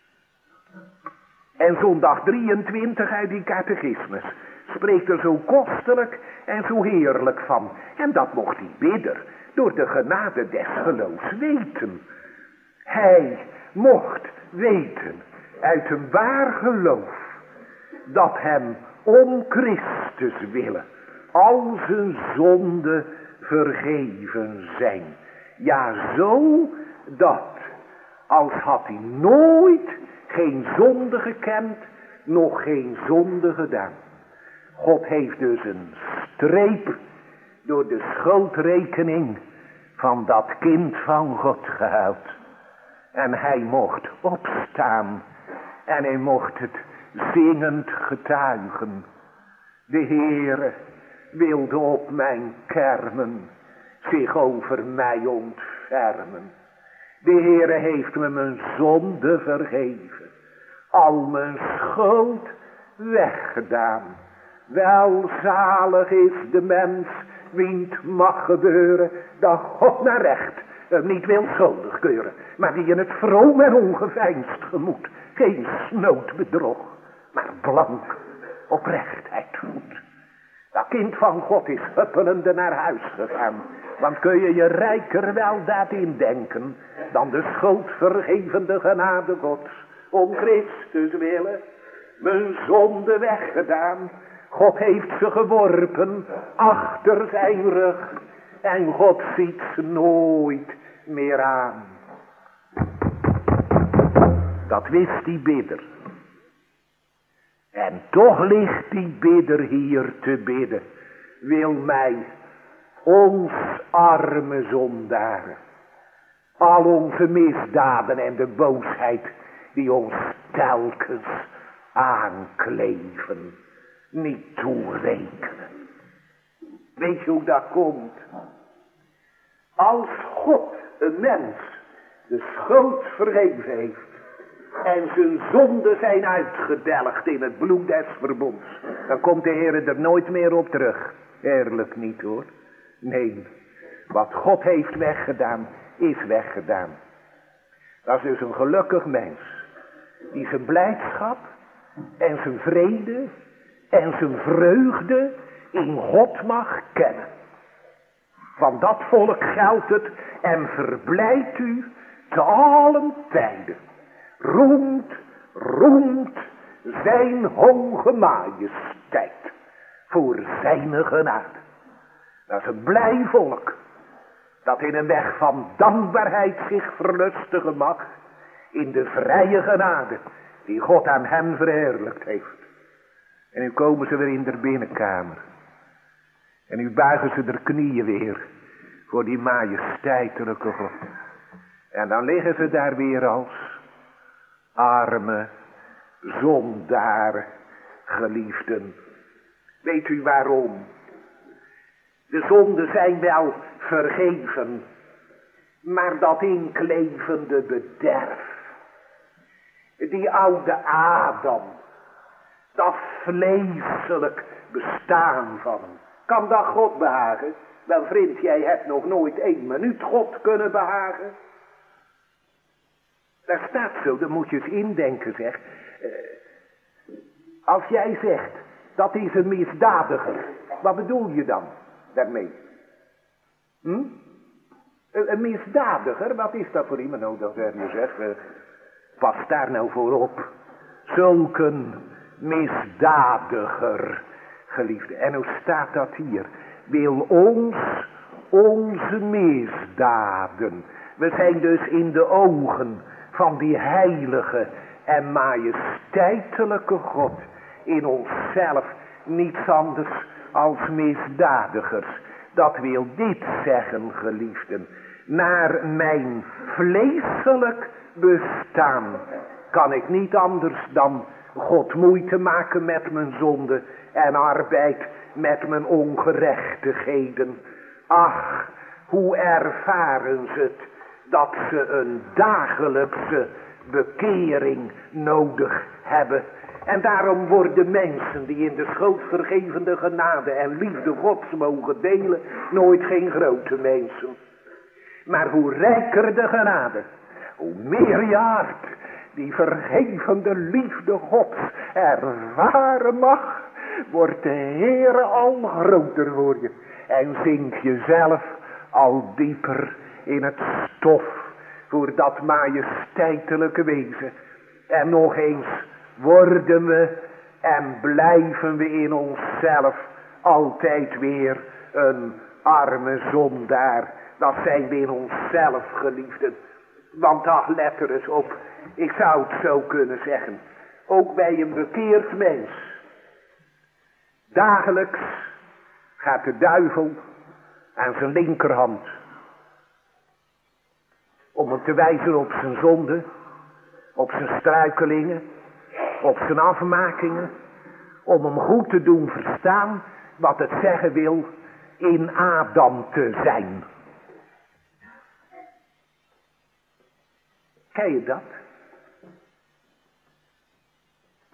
En zondag drieëntwintig uit die catechismus spreekt er zo kostelijk en zo heerlijk van. En dat mocht die bidder door de genade des geloofs weten. Hij mocht weten uit een waar geloof dat hem om Christus willen al zijn zonden vergeven zijn. Ja, zo dat, als had hij nooit geen zonde gekend, nog geen zonde gedaan. God heeft dus een streep door de schuldrekening van dat kind van God gehaald. En hij mocht opstaan en hij mocht het zingend getuigen. De Heere wilde op mijn kermen zich over mij ontfermen. De Heere heeft me mijn zonde vergeven. al mijn schuld weggedaan. Welzalig is de mens, wie het mag gebeuren, dat God naar recht hem niet wil schuldig keuren, maar die in het vroom en ongeveinsd gemoed geen snood bedrog, maar blank oprechtheid voedt. Dat kind van God is huppelende naar huis gegaan, want kun je je rijker wel dat indenken dan de schuldvergevende genade Gods, om Christus willen, mijn zonde weggedaan. God heeft ze geworpen achter zijn rug en God ziet ze nooit meer aan. Dat wist die bidder. En toch ligt die bidder hier te bidden. Wil mij, ons arme zondaren, al onze misdaden en de boosheid die ons telkens aankleven, niet toerekenen. Weet je hoe dat komt? Als God een mens de schuld vergeven heeft en zijn zonden zijn uitgedelgd in het bloed des verbonds, dan komt de Heer er nooit meer op terug. Eerlijk niet hoor. Nee, wat God heeft weggedaan, is weggedaan. Dat is dus een gelukkig mens, die zijn blijdschap en zijn vrede en zijn vreugde in God mag kennen. Van dat volk geldt het en verblijdt u te allen tijden. Roemt, roemt zijn hoge majesteit voor zijn genade. Dat is een blij volk, dat in een weg van dankbaarheid zich verlustigen mag in de vrije genade die God aan hen verheerlijkt heeft. En nu komen ze weer in de binnenkamer. En nu buigen ze de knieën weer voor die majesteitelijke God. En dan liggen ze daar weer als arme zondaar geliefden. Weet u waarom? De zonden zijn wel vergeven, maar dat inklevende bederf, die oude Adam, dat vleeselijk bestaan van hem, kan dat God behagen? Wel vriend, jij hebt nog nooit één minuut God kunnen behagen. Daar staat zo, dan moet je eens indenken zeg. Uh, als jij zegt, dat is een misdadiger, wat bedoel je dan daarmee? Hm? Een, een misdadiger, wat is dat voor iemand? Nou, dan zeg je zeg, uh, pas daar nou voor op. Zulk een misdadiger, geliefde. En hoe staat dat hier? Wil ons onze misdaden. We zijn dus in de ogen van die heilige en majesteitelijke God in onszelf niets anders als misdadigers. Dat wil dit zeggen, geliefden. Naar mijn vleeselijk bestaan kan ik niet anders dan God moeite maken met mijn zonde en arbeid met mijn ongerechtigheden. Ach, hoe ervaren ze het dat ze een dagelijkse bekering nodig hebben. En daarom worden mensen die in de schuldvergevende genade en liefde Gods mogen delen, nooit geen grote mensen. Maar hoe rijker de genade, hoe meer je hart die vergevende liefde Gods ervaren mag, wordt de Heere al groter voor je. En zink je zelf al dieper in het stof voor dat majesteitelijke wezen. En nog eens worden we en blijven we in onszelf altijd weer een arme zondaar. Dat zijn we in onszelf, geliefden. Want ach, let er eens op. Ik zou het zo kunnen zeggen. Ook bij een bekeerd mens. Dagelijks gaat de duivel aan zijn linkerhand. Om hem te wijzen op zijn zonde. Op zijn struikelingen. Op zijn afmakingen. Om hem goed te doen verstaan wat het zeggen wil in Adam te zijn. Ken je dat?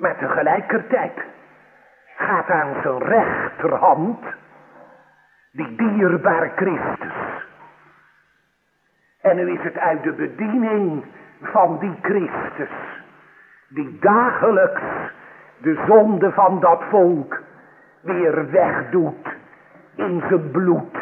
Maar tegelijkertijd gaat aan zijn rechterhand die dierbare Christus. En nu is het uit de bediening van die Christus, die dagelijks de zonde van dat volk weer wegdoet in zijn bloed.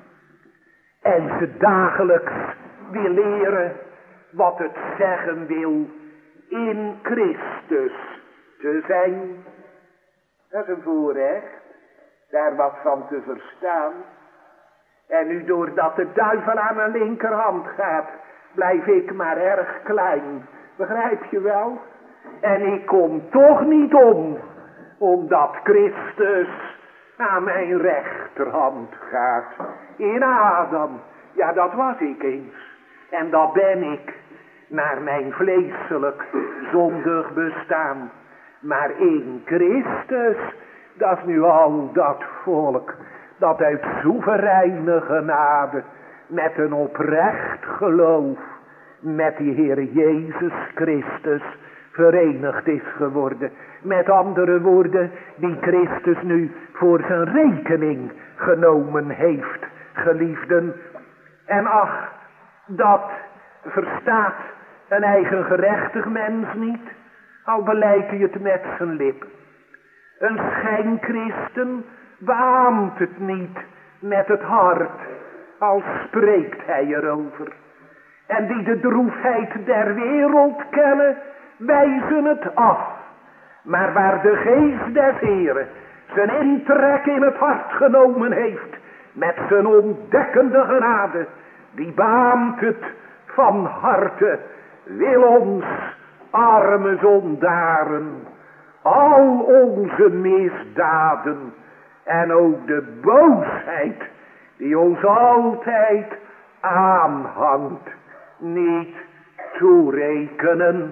En ze dagelijks weer leren wat het zeggen wil in Christus te zijn. Dat is een voorrecht, daar wat van te verstaan. En nu doordat de duivel aan mijn linkerhand gaat, blijf ik maar erg klein. Begrijp je wel? En ik kom toch niet om, omdat Christus aan mijn rechterhand gaat. In Adam, ja dat was ik eens. En dat ben ik, naar mijn vleeselijk zondig bestaan. Maar in Christus, dat is nu al dat volk, dat uit soevereine genade, met een oprecht geloof, met die Heer Jezus Christus verenigd is geworden. Met andere woorden, die Christus nu voor zijn rekening genomen heeft, geliefden. En ach, dat verstaat een eigen gerechtig mens niet, al belijkt hij het met zijn lip. Een schijnchristen beaamt het niet met het hart, al spreekt hij erover. En die de droefheid der wereld kennen, wijzen het af. Maar waar de geest des Heeren zijn intrek in het hart genomen heeft, met zijn ontdekkende genade, die beaamt het van harte, wil ons arme zondaren al onze misdaden en ook de boosheid die ons altijd aanhangt, niet toerekenen.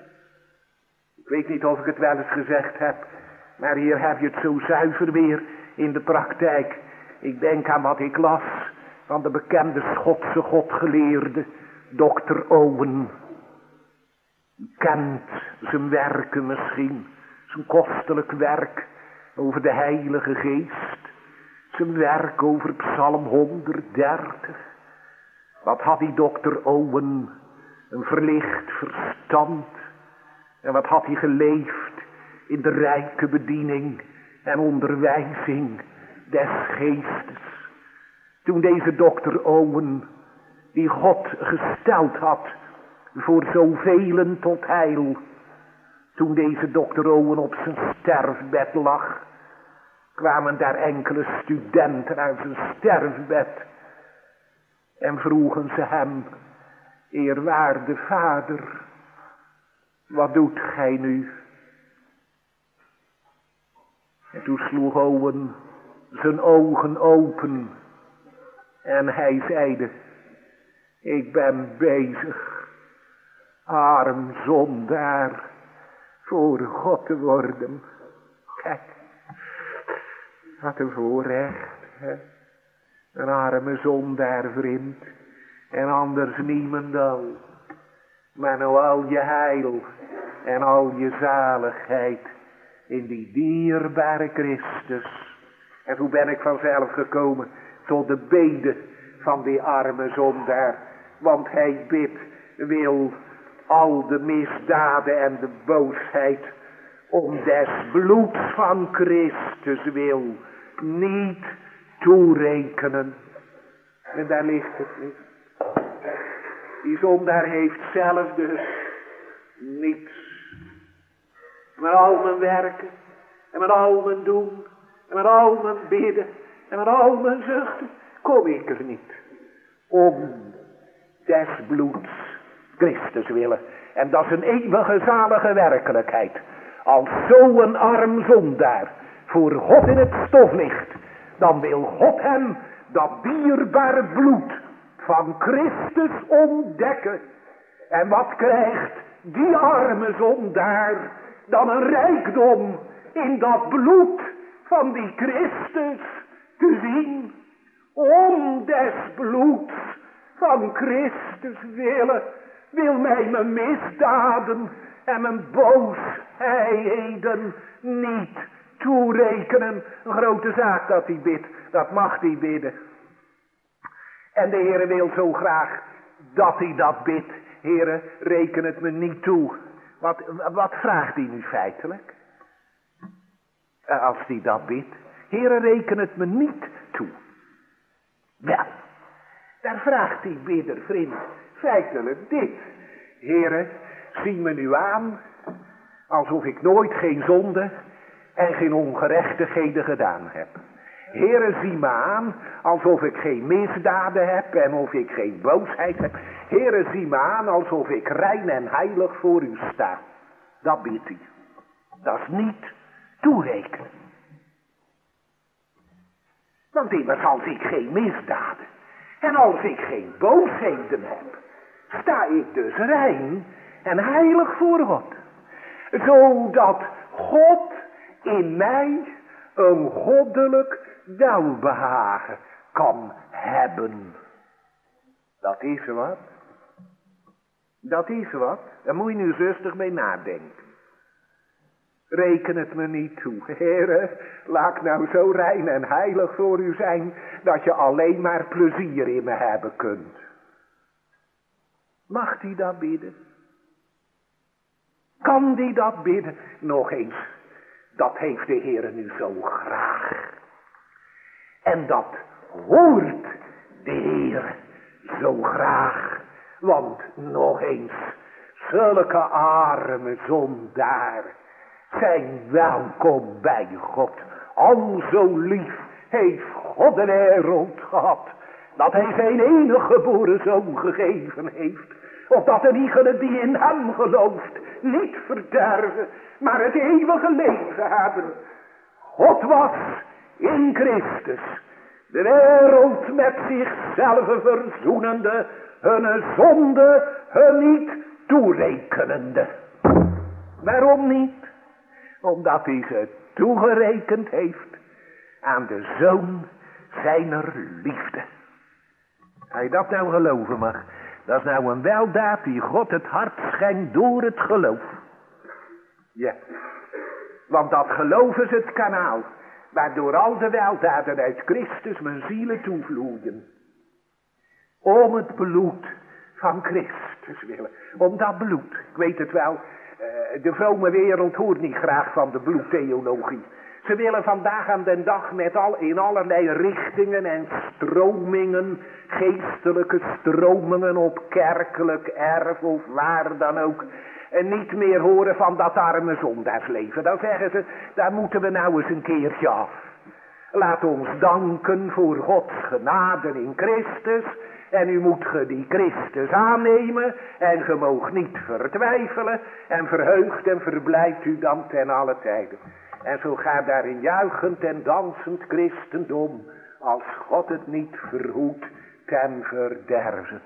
Ik weet niet of ik het wel eens gezegd heb, maar hier heb je het zo zuiver weer in de praktijk. Ik denk aan wat ik las van de bekende Schotse godgeleerde dokter Owen. U kent zijn werken misschien, zijn kostelijk werk over de Heilige Geest, zijn werk over Psalm honderddertig. Wat had die dokter Owen een verlicht verstand, en wat had hij geleefd in de rijke bediening en onderwijzing des Geestes. Toen deze dokter Owen, die God gesteld had voor zoveel tot heil, toen deze dokter Owen op zijn sterfbed lag, kwamen daar enkele studenten aan zijn sterfbed en vroegen ze hem: eerwaarde vader, wat doet gij nu? En toen sloeg Owen zijn ogen open en hij zeide: ik ben bezig, arm zondaar, voor God te worden. Kijk, wat een voorrecht, hè? Een arme zondaar, vriend, en anders niemendal. Maar nou al je heil en al je zaligheid in die dierbare Christus. En hoe ben ik vanzelf gekomen tot de bede van die arme zondaar. Want hij bidt, wil al de misdaden en de boosheid om des bloeds van Christus wil niet toerekenen. En daar ligt het niet. Die zondaar heeft zelf dus niets. Met al mijn werken, en met al mijn doen, en met al mijn bidden, en met al mijn zuchten, kom ik er niet. Om des bloeds Christus willen. En dat is een eeuwige zalige werkelijkheid. Als zo'n arm zondaar voor God in het stof ligt, dan wil God hem dat dierbare bloed van Christus ontdekken. En wat krijgt die arme zondaar dan een rijkdom in dat bloed van die Christus te zien? Om des bloeds van Christus willen wil mij mijn misdaden en mijn boosheden niet toerekenen. Een grote zaak dat hij bidt, dat mag hij bidden. En de Heere wil zo graag dat hij dat bidt. Heere, reken het me niet toe. Wat, wat vraagt hij nu feitelijk? Als hij dat bidt. Heere, reken het me niet toe. Wel, daar vraagt die bidder, vriend, feitelijk dit. Heere, zie me nu aan, alsof ik nooit geen zonde en geen ongerechtigheden gedaan heb. Heere, zie me aan, alsof ik geen misdaden heb en of ik geen boosheid heb. Heere, zie me aan, alsof ik rein en heilig voor u sta. Dat bidt hij. Dat is niet toerekenen. Want immers als ik geen misdaden en als ik geen boosheden heb, sta ik dus rein en heilig voor God. Zodat God in mij een goddelijk welbehagen kan hebben. Dat is wat. Dat is wat. Daar moet je nu rustig mee nadenken. Reken het me niet toe, Heere, laat ik nou zo rein en heilig voor u zijn, dat je alleen maar plezier in me hebben kunt. Mag die dat bidden? Kan die dat bidden? Nog eens, dat heeft de Heere nu zo graag. En dat hoort de Heere zo graag. Want nog eens, zulke arme zondaar zijn welkom bij God. Al zo lief heeft God de wereld gehad, dat hij zijn enige geboren zoon gegeven heeft, opdat een iegene die in hem gelooft niet verderven, maar het eeuwige leven hebben. God was in Christus de wereld met zichzelf verzoenende, hun zonde hun niet toerekenende. Waarom niet? Omdat hij ze toegerekend heeft aan de zoon zijner liefde. Als je dat nou geloven mag, dat is nou een weldaad die God het hart schenkt door het geloof. Ja, want dat geloof is het kanaal waardoor al de weldaden uit Christus mijn zielen toevloeien. Om het bloed van Christus willen. Om dat bloed, ik weet het wel, de vrome wereld hoort niet graag van de bloedtheologie. Ze willen vandaag aan den dag met al, in allerlei richtingen en stromingen, geestelijke stromingen op kerkelijk erf of waar dan ook, en niet meer horen van dat arme zondaarsleven. Dan zeggen ze, daar moeten we nou eens een keertje af. Laat ons danken voor Gods genade in Christus. En u moet ge die Christus aannemen en ge moogt niet vertwijfelen en verheugt en verblijft u dan ten alle tijden. En zo gaat daarin juichend en dansend christendom, als God het niet verhoedt, ten verderven.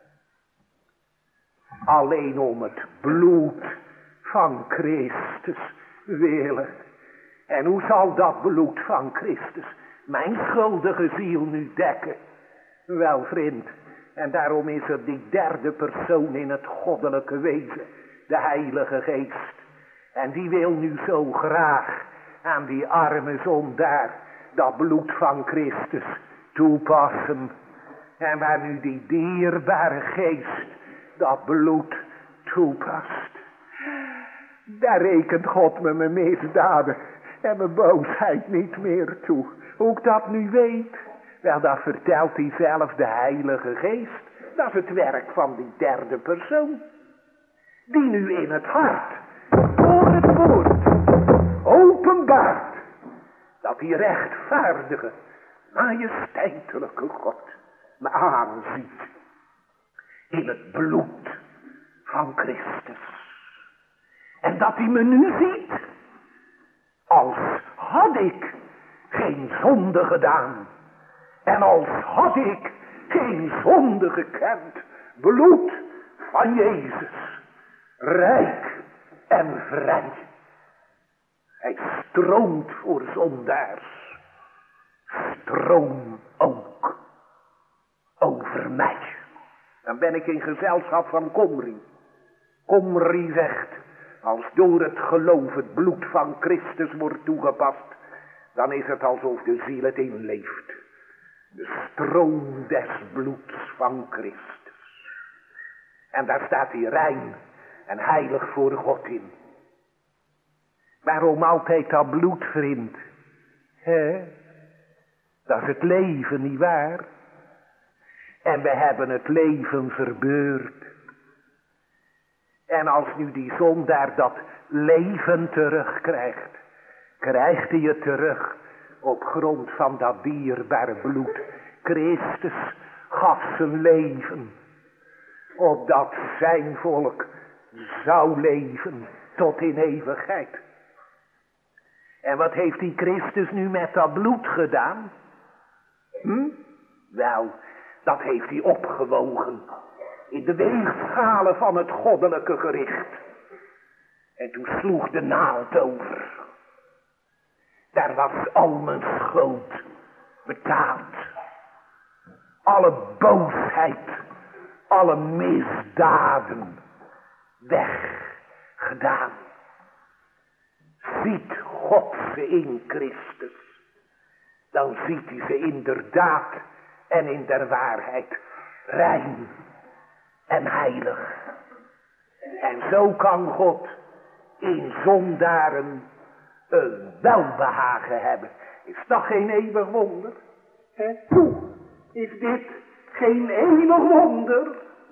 Alleen om het bloed van Christus willen. En hoe zal dat bloed van Christus mijn schuldige ziel nu dekken? Wel, vriend, en daarom is er die derde persoon in het goddelijke wezen, de Heilige Geest. En die wil nu zo graag aan die arme zondaar dat bloed van Christus toepassen. En waar nu die dierbare Geest dat bloed toepast, daar rekent God me mijn misdaden en mijn boosheid niet meer toe. Hoe ik dat nu weet? Wel, dat vertelt hij zelf, de Heilige Geest. Dat is het werk van die derde persoon. Die nu in het hart, door het woord, openbaart dat die rechtvaardige, majesteitelijke God me aanziet in het bloed van Christus. En dat hij me nu ziet als had ik geen zonde gedaan. En als had ik geen zonde gekend, bloed van Jezus, rijk en vrij. Hij stroomt voor zondaars, stroom ook over mij. Dan ben ik in gezelschap van Komri. Komri zegt, als door het geloof het bloed van Christus wordt toegepast, dan is het alsof de ziel het inleeft. De stroom des bloeds van Christus. En daar staat hij rein en heilig voor God in. Waarom altijd dat bloed, vriend? He? Dat is het leven, nietwaar? En we hebben het leven verbeurd. En als nu die zondaar dat leven terugkrijgt, krijgt hij het terug op grond van dat dierbare bloed. Christus gaf zijn leven, opdat zijn volk zou leven tot in eeuwigheid. En wat heeft die Christus nu met dat bloed gedaan? Hm? Wel, dat heeft hij opgewogen in de weegschalen van het goddelijke gericht. En toen sloeg de naald over. Daar was al mijn schuld betaald. Alle boosheid, alle misdaden weggedaan. Ziet God ze in Christus, dan ziet hij ze inderdaad en in der waarheid rein en heilig. En zo kan God in zondaren een welbehagen hebben. Is dat geen eeuwig wonder? He? Is dit geen eeuwig wonder?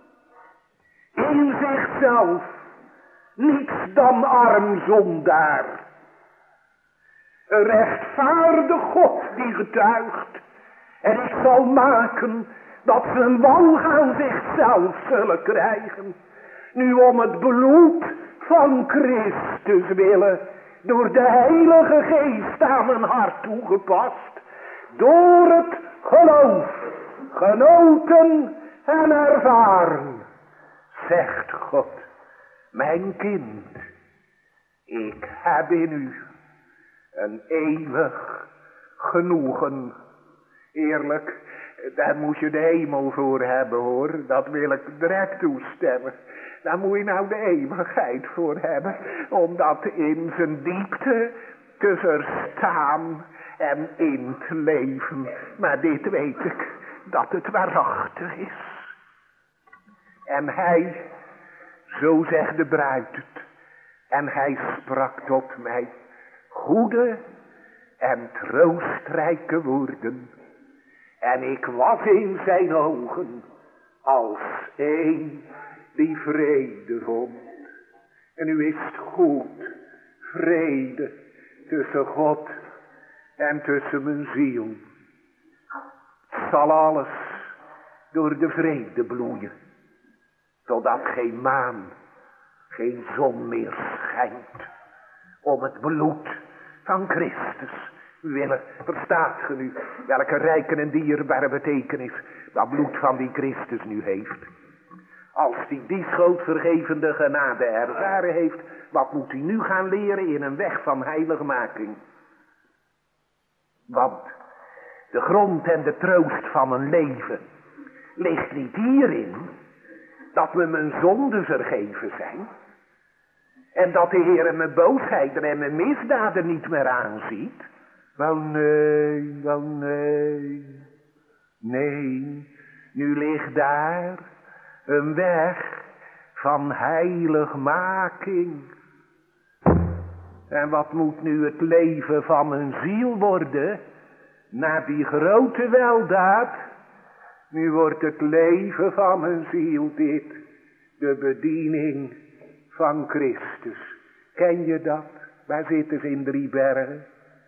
In zichzelf niets dan arm zondaar. Een rechtvaardig God die getuigt. En ik zal maken dat ze een walg aan zichzelf zullen krijgen. Nu om het bloed van Christus willen, door de Heilige Geest aan mijn hart toegepast, door het geloof, genoten en ervaren, zegt God, mijn kind, ik heb in u een eeuwig genoegen. Eerlijk, daar moet je de hemel voor hebben, hoor. Dat wil ik direct toestemmen. Daar moet je nou de eeuwigheid voor hebben. Om dat in zijn diepte te verstaan en in te leven. Maar dit weet ik, dat het waarachtig is. En hij, zo zegt de bruid het, en hij sprak tot mij goede en troostrijke woorden. En ik was in zijn ogen als een die vrede vond. En nu is het goed, vrede tussen God en tussen mijn ziel. Het zal alles door de vrede bloeien, totdat geen maan, geen zon meer schijnt, om het bloed van Christus willen. Verstaat ge nu welke rijke en dierbare betekenis dat bloed van die Christus nu heeft? Als hij die schuldvergevende genade ervaren heeft, wat moet hij nu gaan leren in een weg van heiligmaking? Want de grond en de troost van mijn leven ligt niet hierin dat me mijn zonden vergeven zijn. En dat de Heer mijn boosheden en mijn misdaden niet meer aanziet. Wel nee, wel nee. Nee, nu ligt daar een weg van heiligmaking. En wat moet nu het leven van mijn ziel worden? Na die grote weldaad. Nu wordt het leven van mijn ziel dit. De bediening van Christus. Ken je dat? Waar zitten ze in drie bergen?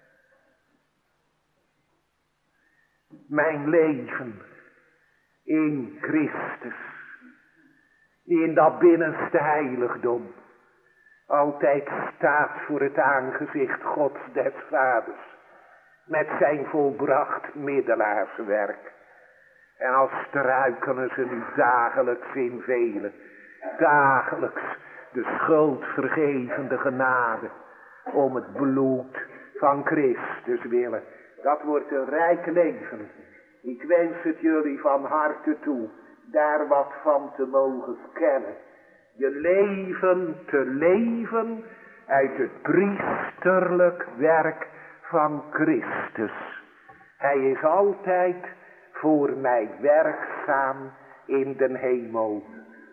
Mijn leven in Christus. Die in dat binnenste heiligdom altijd staat voor het aangezicht Gods des Vaders. Met zijn volbracht middelaarswerk. En als struikelen ze nu dagelijks in velen. Dagelijks de schuldvergevende genade. Om het bloed van Christus willen. Dat wordt een rijk leven. Ik wens het jullie van harte toe. daar wat van te mogen kennen. Je leven te leven uit het priesterlijk werk van Christus. Hij is altijd voor mij werkzaam in den hemel.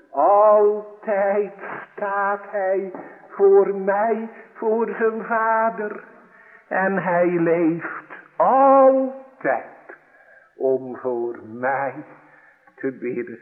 Altijd staat hij voor mij, voor zijn Vader. En hij leeft altijd om voor mij te bidden.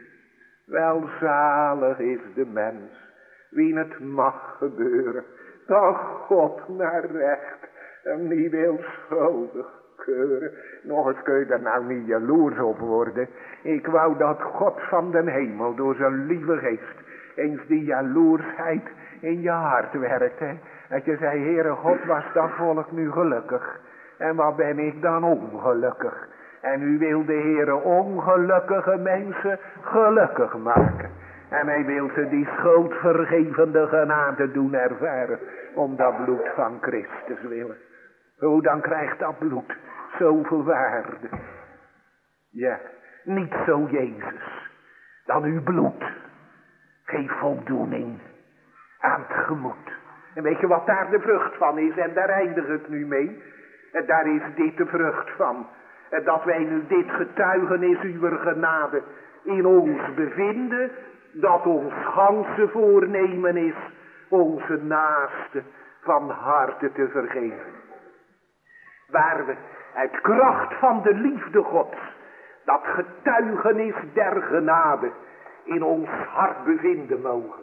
Welzalig is de mens, wie het mag gebeuren, dat God naar recht hem niet wil schuldig keuren. Nog eens kun je er nou niet jaloers op worden. Ik wou dat God van den hemel door zijn lieve geest eens die jaloersheid in je hart werkt. Hè? Dat je zei, Heere God, was dat volk nu gelukkig? En wat ben ik dan ongelukkig? En u wil de Heere ongelukkige mensen gelukkig maken. En hij wil ze die schuldvergevende genade doen ervaren. Om dat bloed van Christus willen. O, dan krijgt dat bloed zoveel waarde. Ja, niet zo Jezus. Dan uw bloed. Geef voldoening aan het gemoed. En weet je wat daar de vrucht van is? En daar eindig ik nu mee. En daar is dit de vrucht van. En dat wij nu dit getuigenis uw genade in ons bevinden. Dat ons ganse voornemen is onze naaste van harte te vergeven. Waar we uit kracht van de liefde Gods dat getuigenis der genade in ons hart bevinden mogen.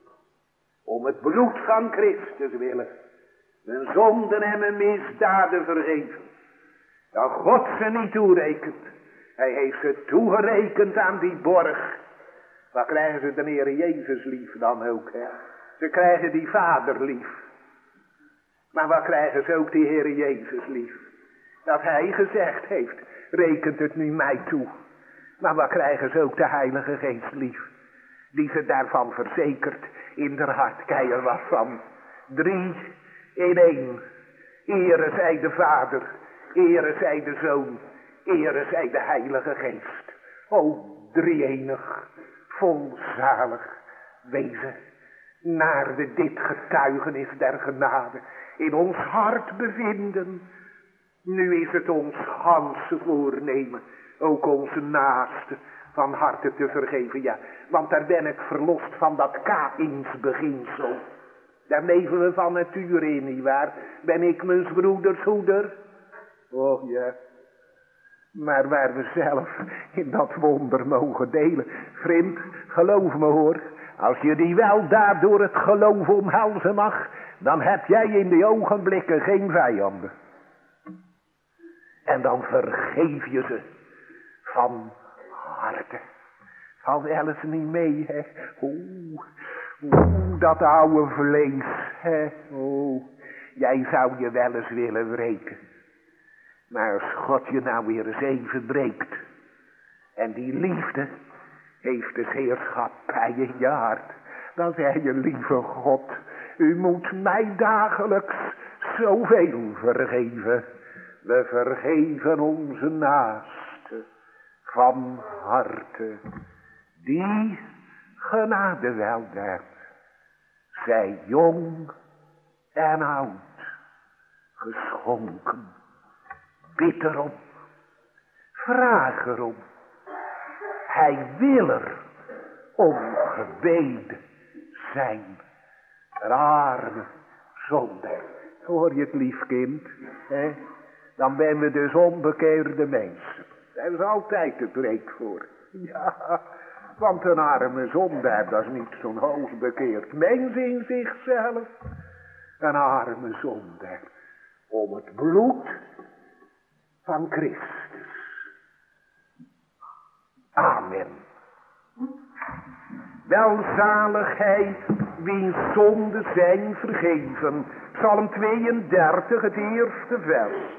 Om het bloed van Christus willen. Mijn zonden en mijn misdaden vergeven. Dat God ze niet toerekent. Hij heeft ze toegerekend aan die borg. Wat krijgen ze de Heer Jezus lief dan ook, hè? Ze krijgen die Vader lief. Maar wat krijgen ze ook die Heer Jezus lief? Dat hij gezegd heeft, rekent het nu mij toe. Maar wat krijgen ze ook de Heilige Geest lief? Die ze daarvan verzekert in haar hart. Kijk er wat van. Drie in één. Ere zij de Vader. Ere zij de Zoon. Ere zij de Heilige Geest. O, drie-enig. Volzalig wezen. Naar de dit getuigenis der genade in ons hart bevinden. Nu is het ons ganse voornemen, ook onze naaste, van harte te vergeven. Ja, want daar ben ik verlost van dat Kaïnsbeginsel. Daar leven we van nature in, nietwaar? Ben ik mijn broeders hoeder? Oh ja. Maar waar we zelf in dat wonder mogen delen. Vriend, geloof me hoor. Als je die wel daardoor het geloof omhelzen mag, dan heb jij in die ogenblikken geen vijanden. En dan vergeef je ze van harte. Valt Alice niet mee, hè? Oeh, oeh, dat oude vlees, hè? Oeh, jij zou je wel eens willen wreken. Maar als God je nou weer eens even breekt. En die liefde heeft de heerschappij in je hart. Dan zei je, lieve God, u moet mij dagelijks zoveel vergeven. We vergeven onze naaste van harte. Die genade wel werd. Zij jong en oud geschonken. Bid erom. Vraag erom. Hij wil er om gebeden zijn. Een arme zondaar. Hoor je het lief kind? Hè? Dan ben we dus onbekeerde mensen. Daar is altijd het reek voor. Ja, want een arme zondaar, dat is niet zo'n hoogbekeerd mens in zichzelf. Een arme zondaar. Om het bloed van Christus. Amen. Welzalig hij, wiens zonden zijn vergeven. Psalm tweeëndertig, het eerste vers.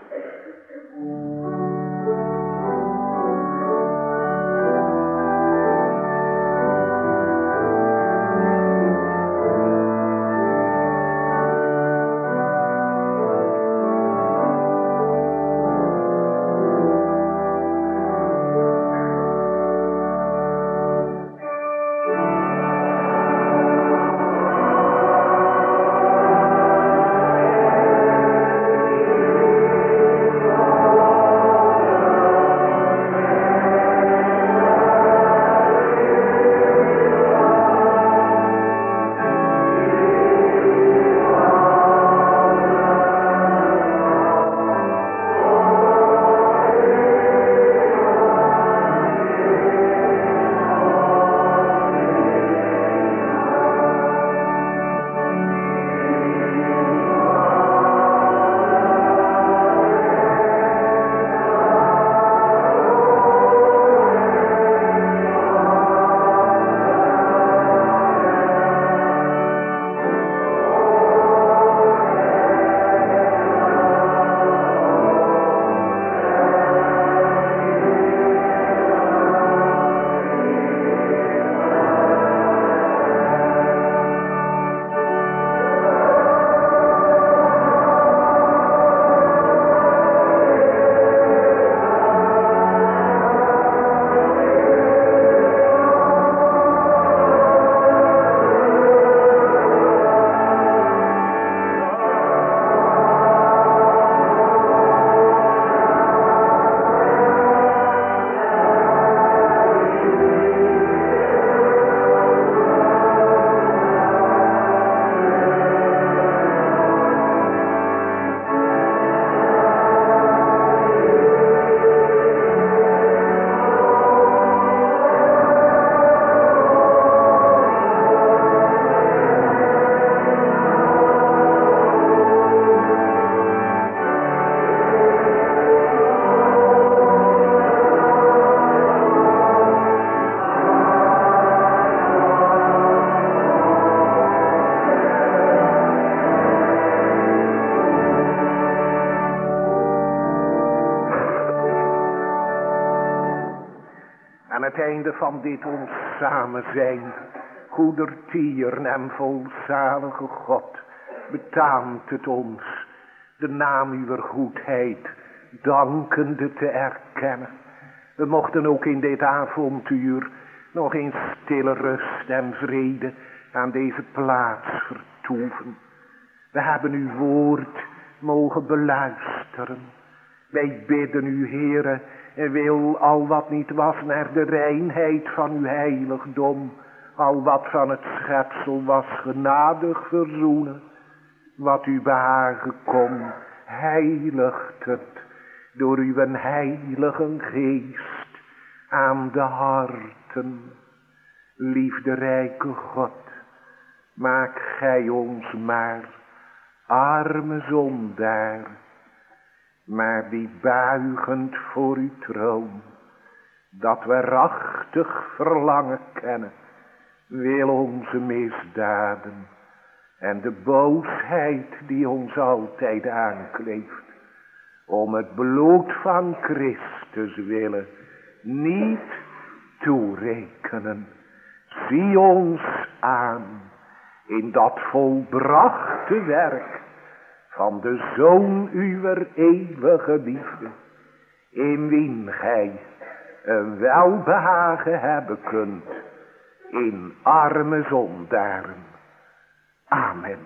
einde van dit ons samen zijn, goedertieren en volzalige God, betaamt het ons de naam uw goedheid dankende te erkennen. We mochten ook in dit avontuur nog in stille rust en vrede aan deze plaats vertoeven. We hebben uw woord mogen beluisteren. Wij bidden u, Heere, en wil al wat niet was naar de reinheid van uw heiligdom, al wat van het schepsel was genadig verzoenen. Wat u behagen kon, heiligt het door uw heilige geest aan de harten. Liefderijke God, maak gij ons maar arme zondaar, maar die buigend voor uw troon, dat we rachtig verlangen kennen, wil onze misdaden en de boosheid die ons altijd aankleeft, om het bloed van Christus willen, niet toerekenen. Zie ons aan in dat volbrachte werk van de Zoon uwer eeuwige liefde, in wien gij een welbehagen hebben kunt in arme zondaren. Amen.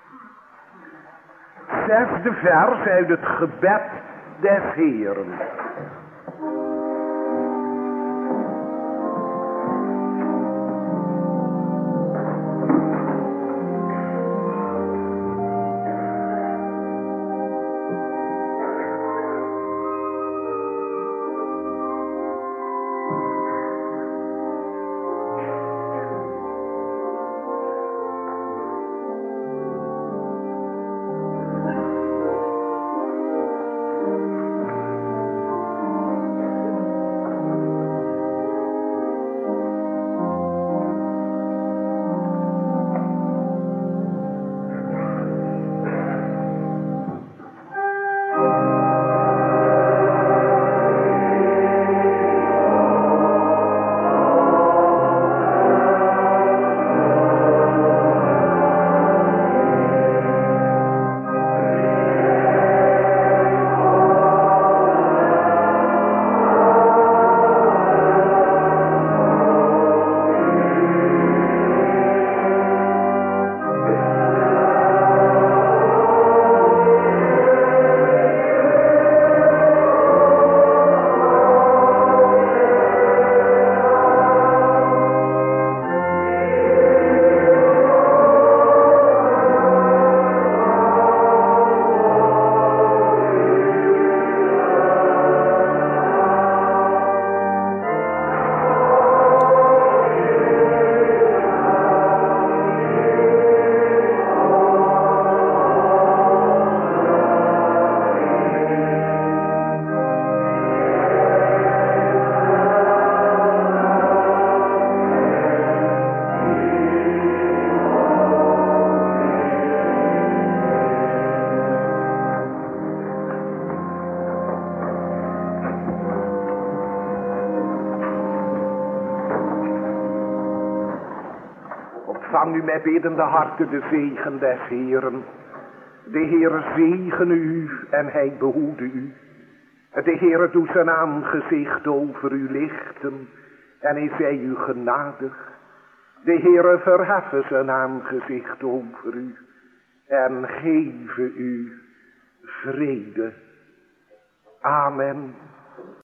Zesde vers uit het gebed des Heeren. Ontvang u met biddende harten de zegen des Heeren. De Heere zegene u en hij behoede u. De Heere doet zijn aangezicht over u lichten en is hij u genadig. De Heere verheffen zijn aangezicht over u en geven u vrede. Amen.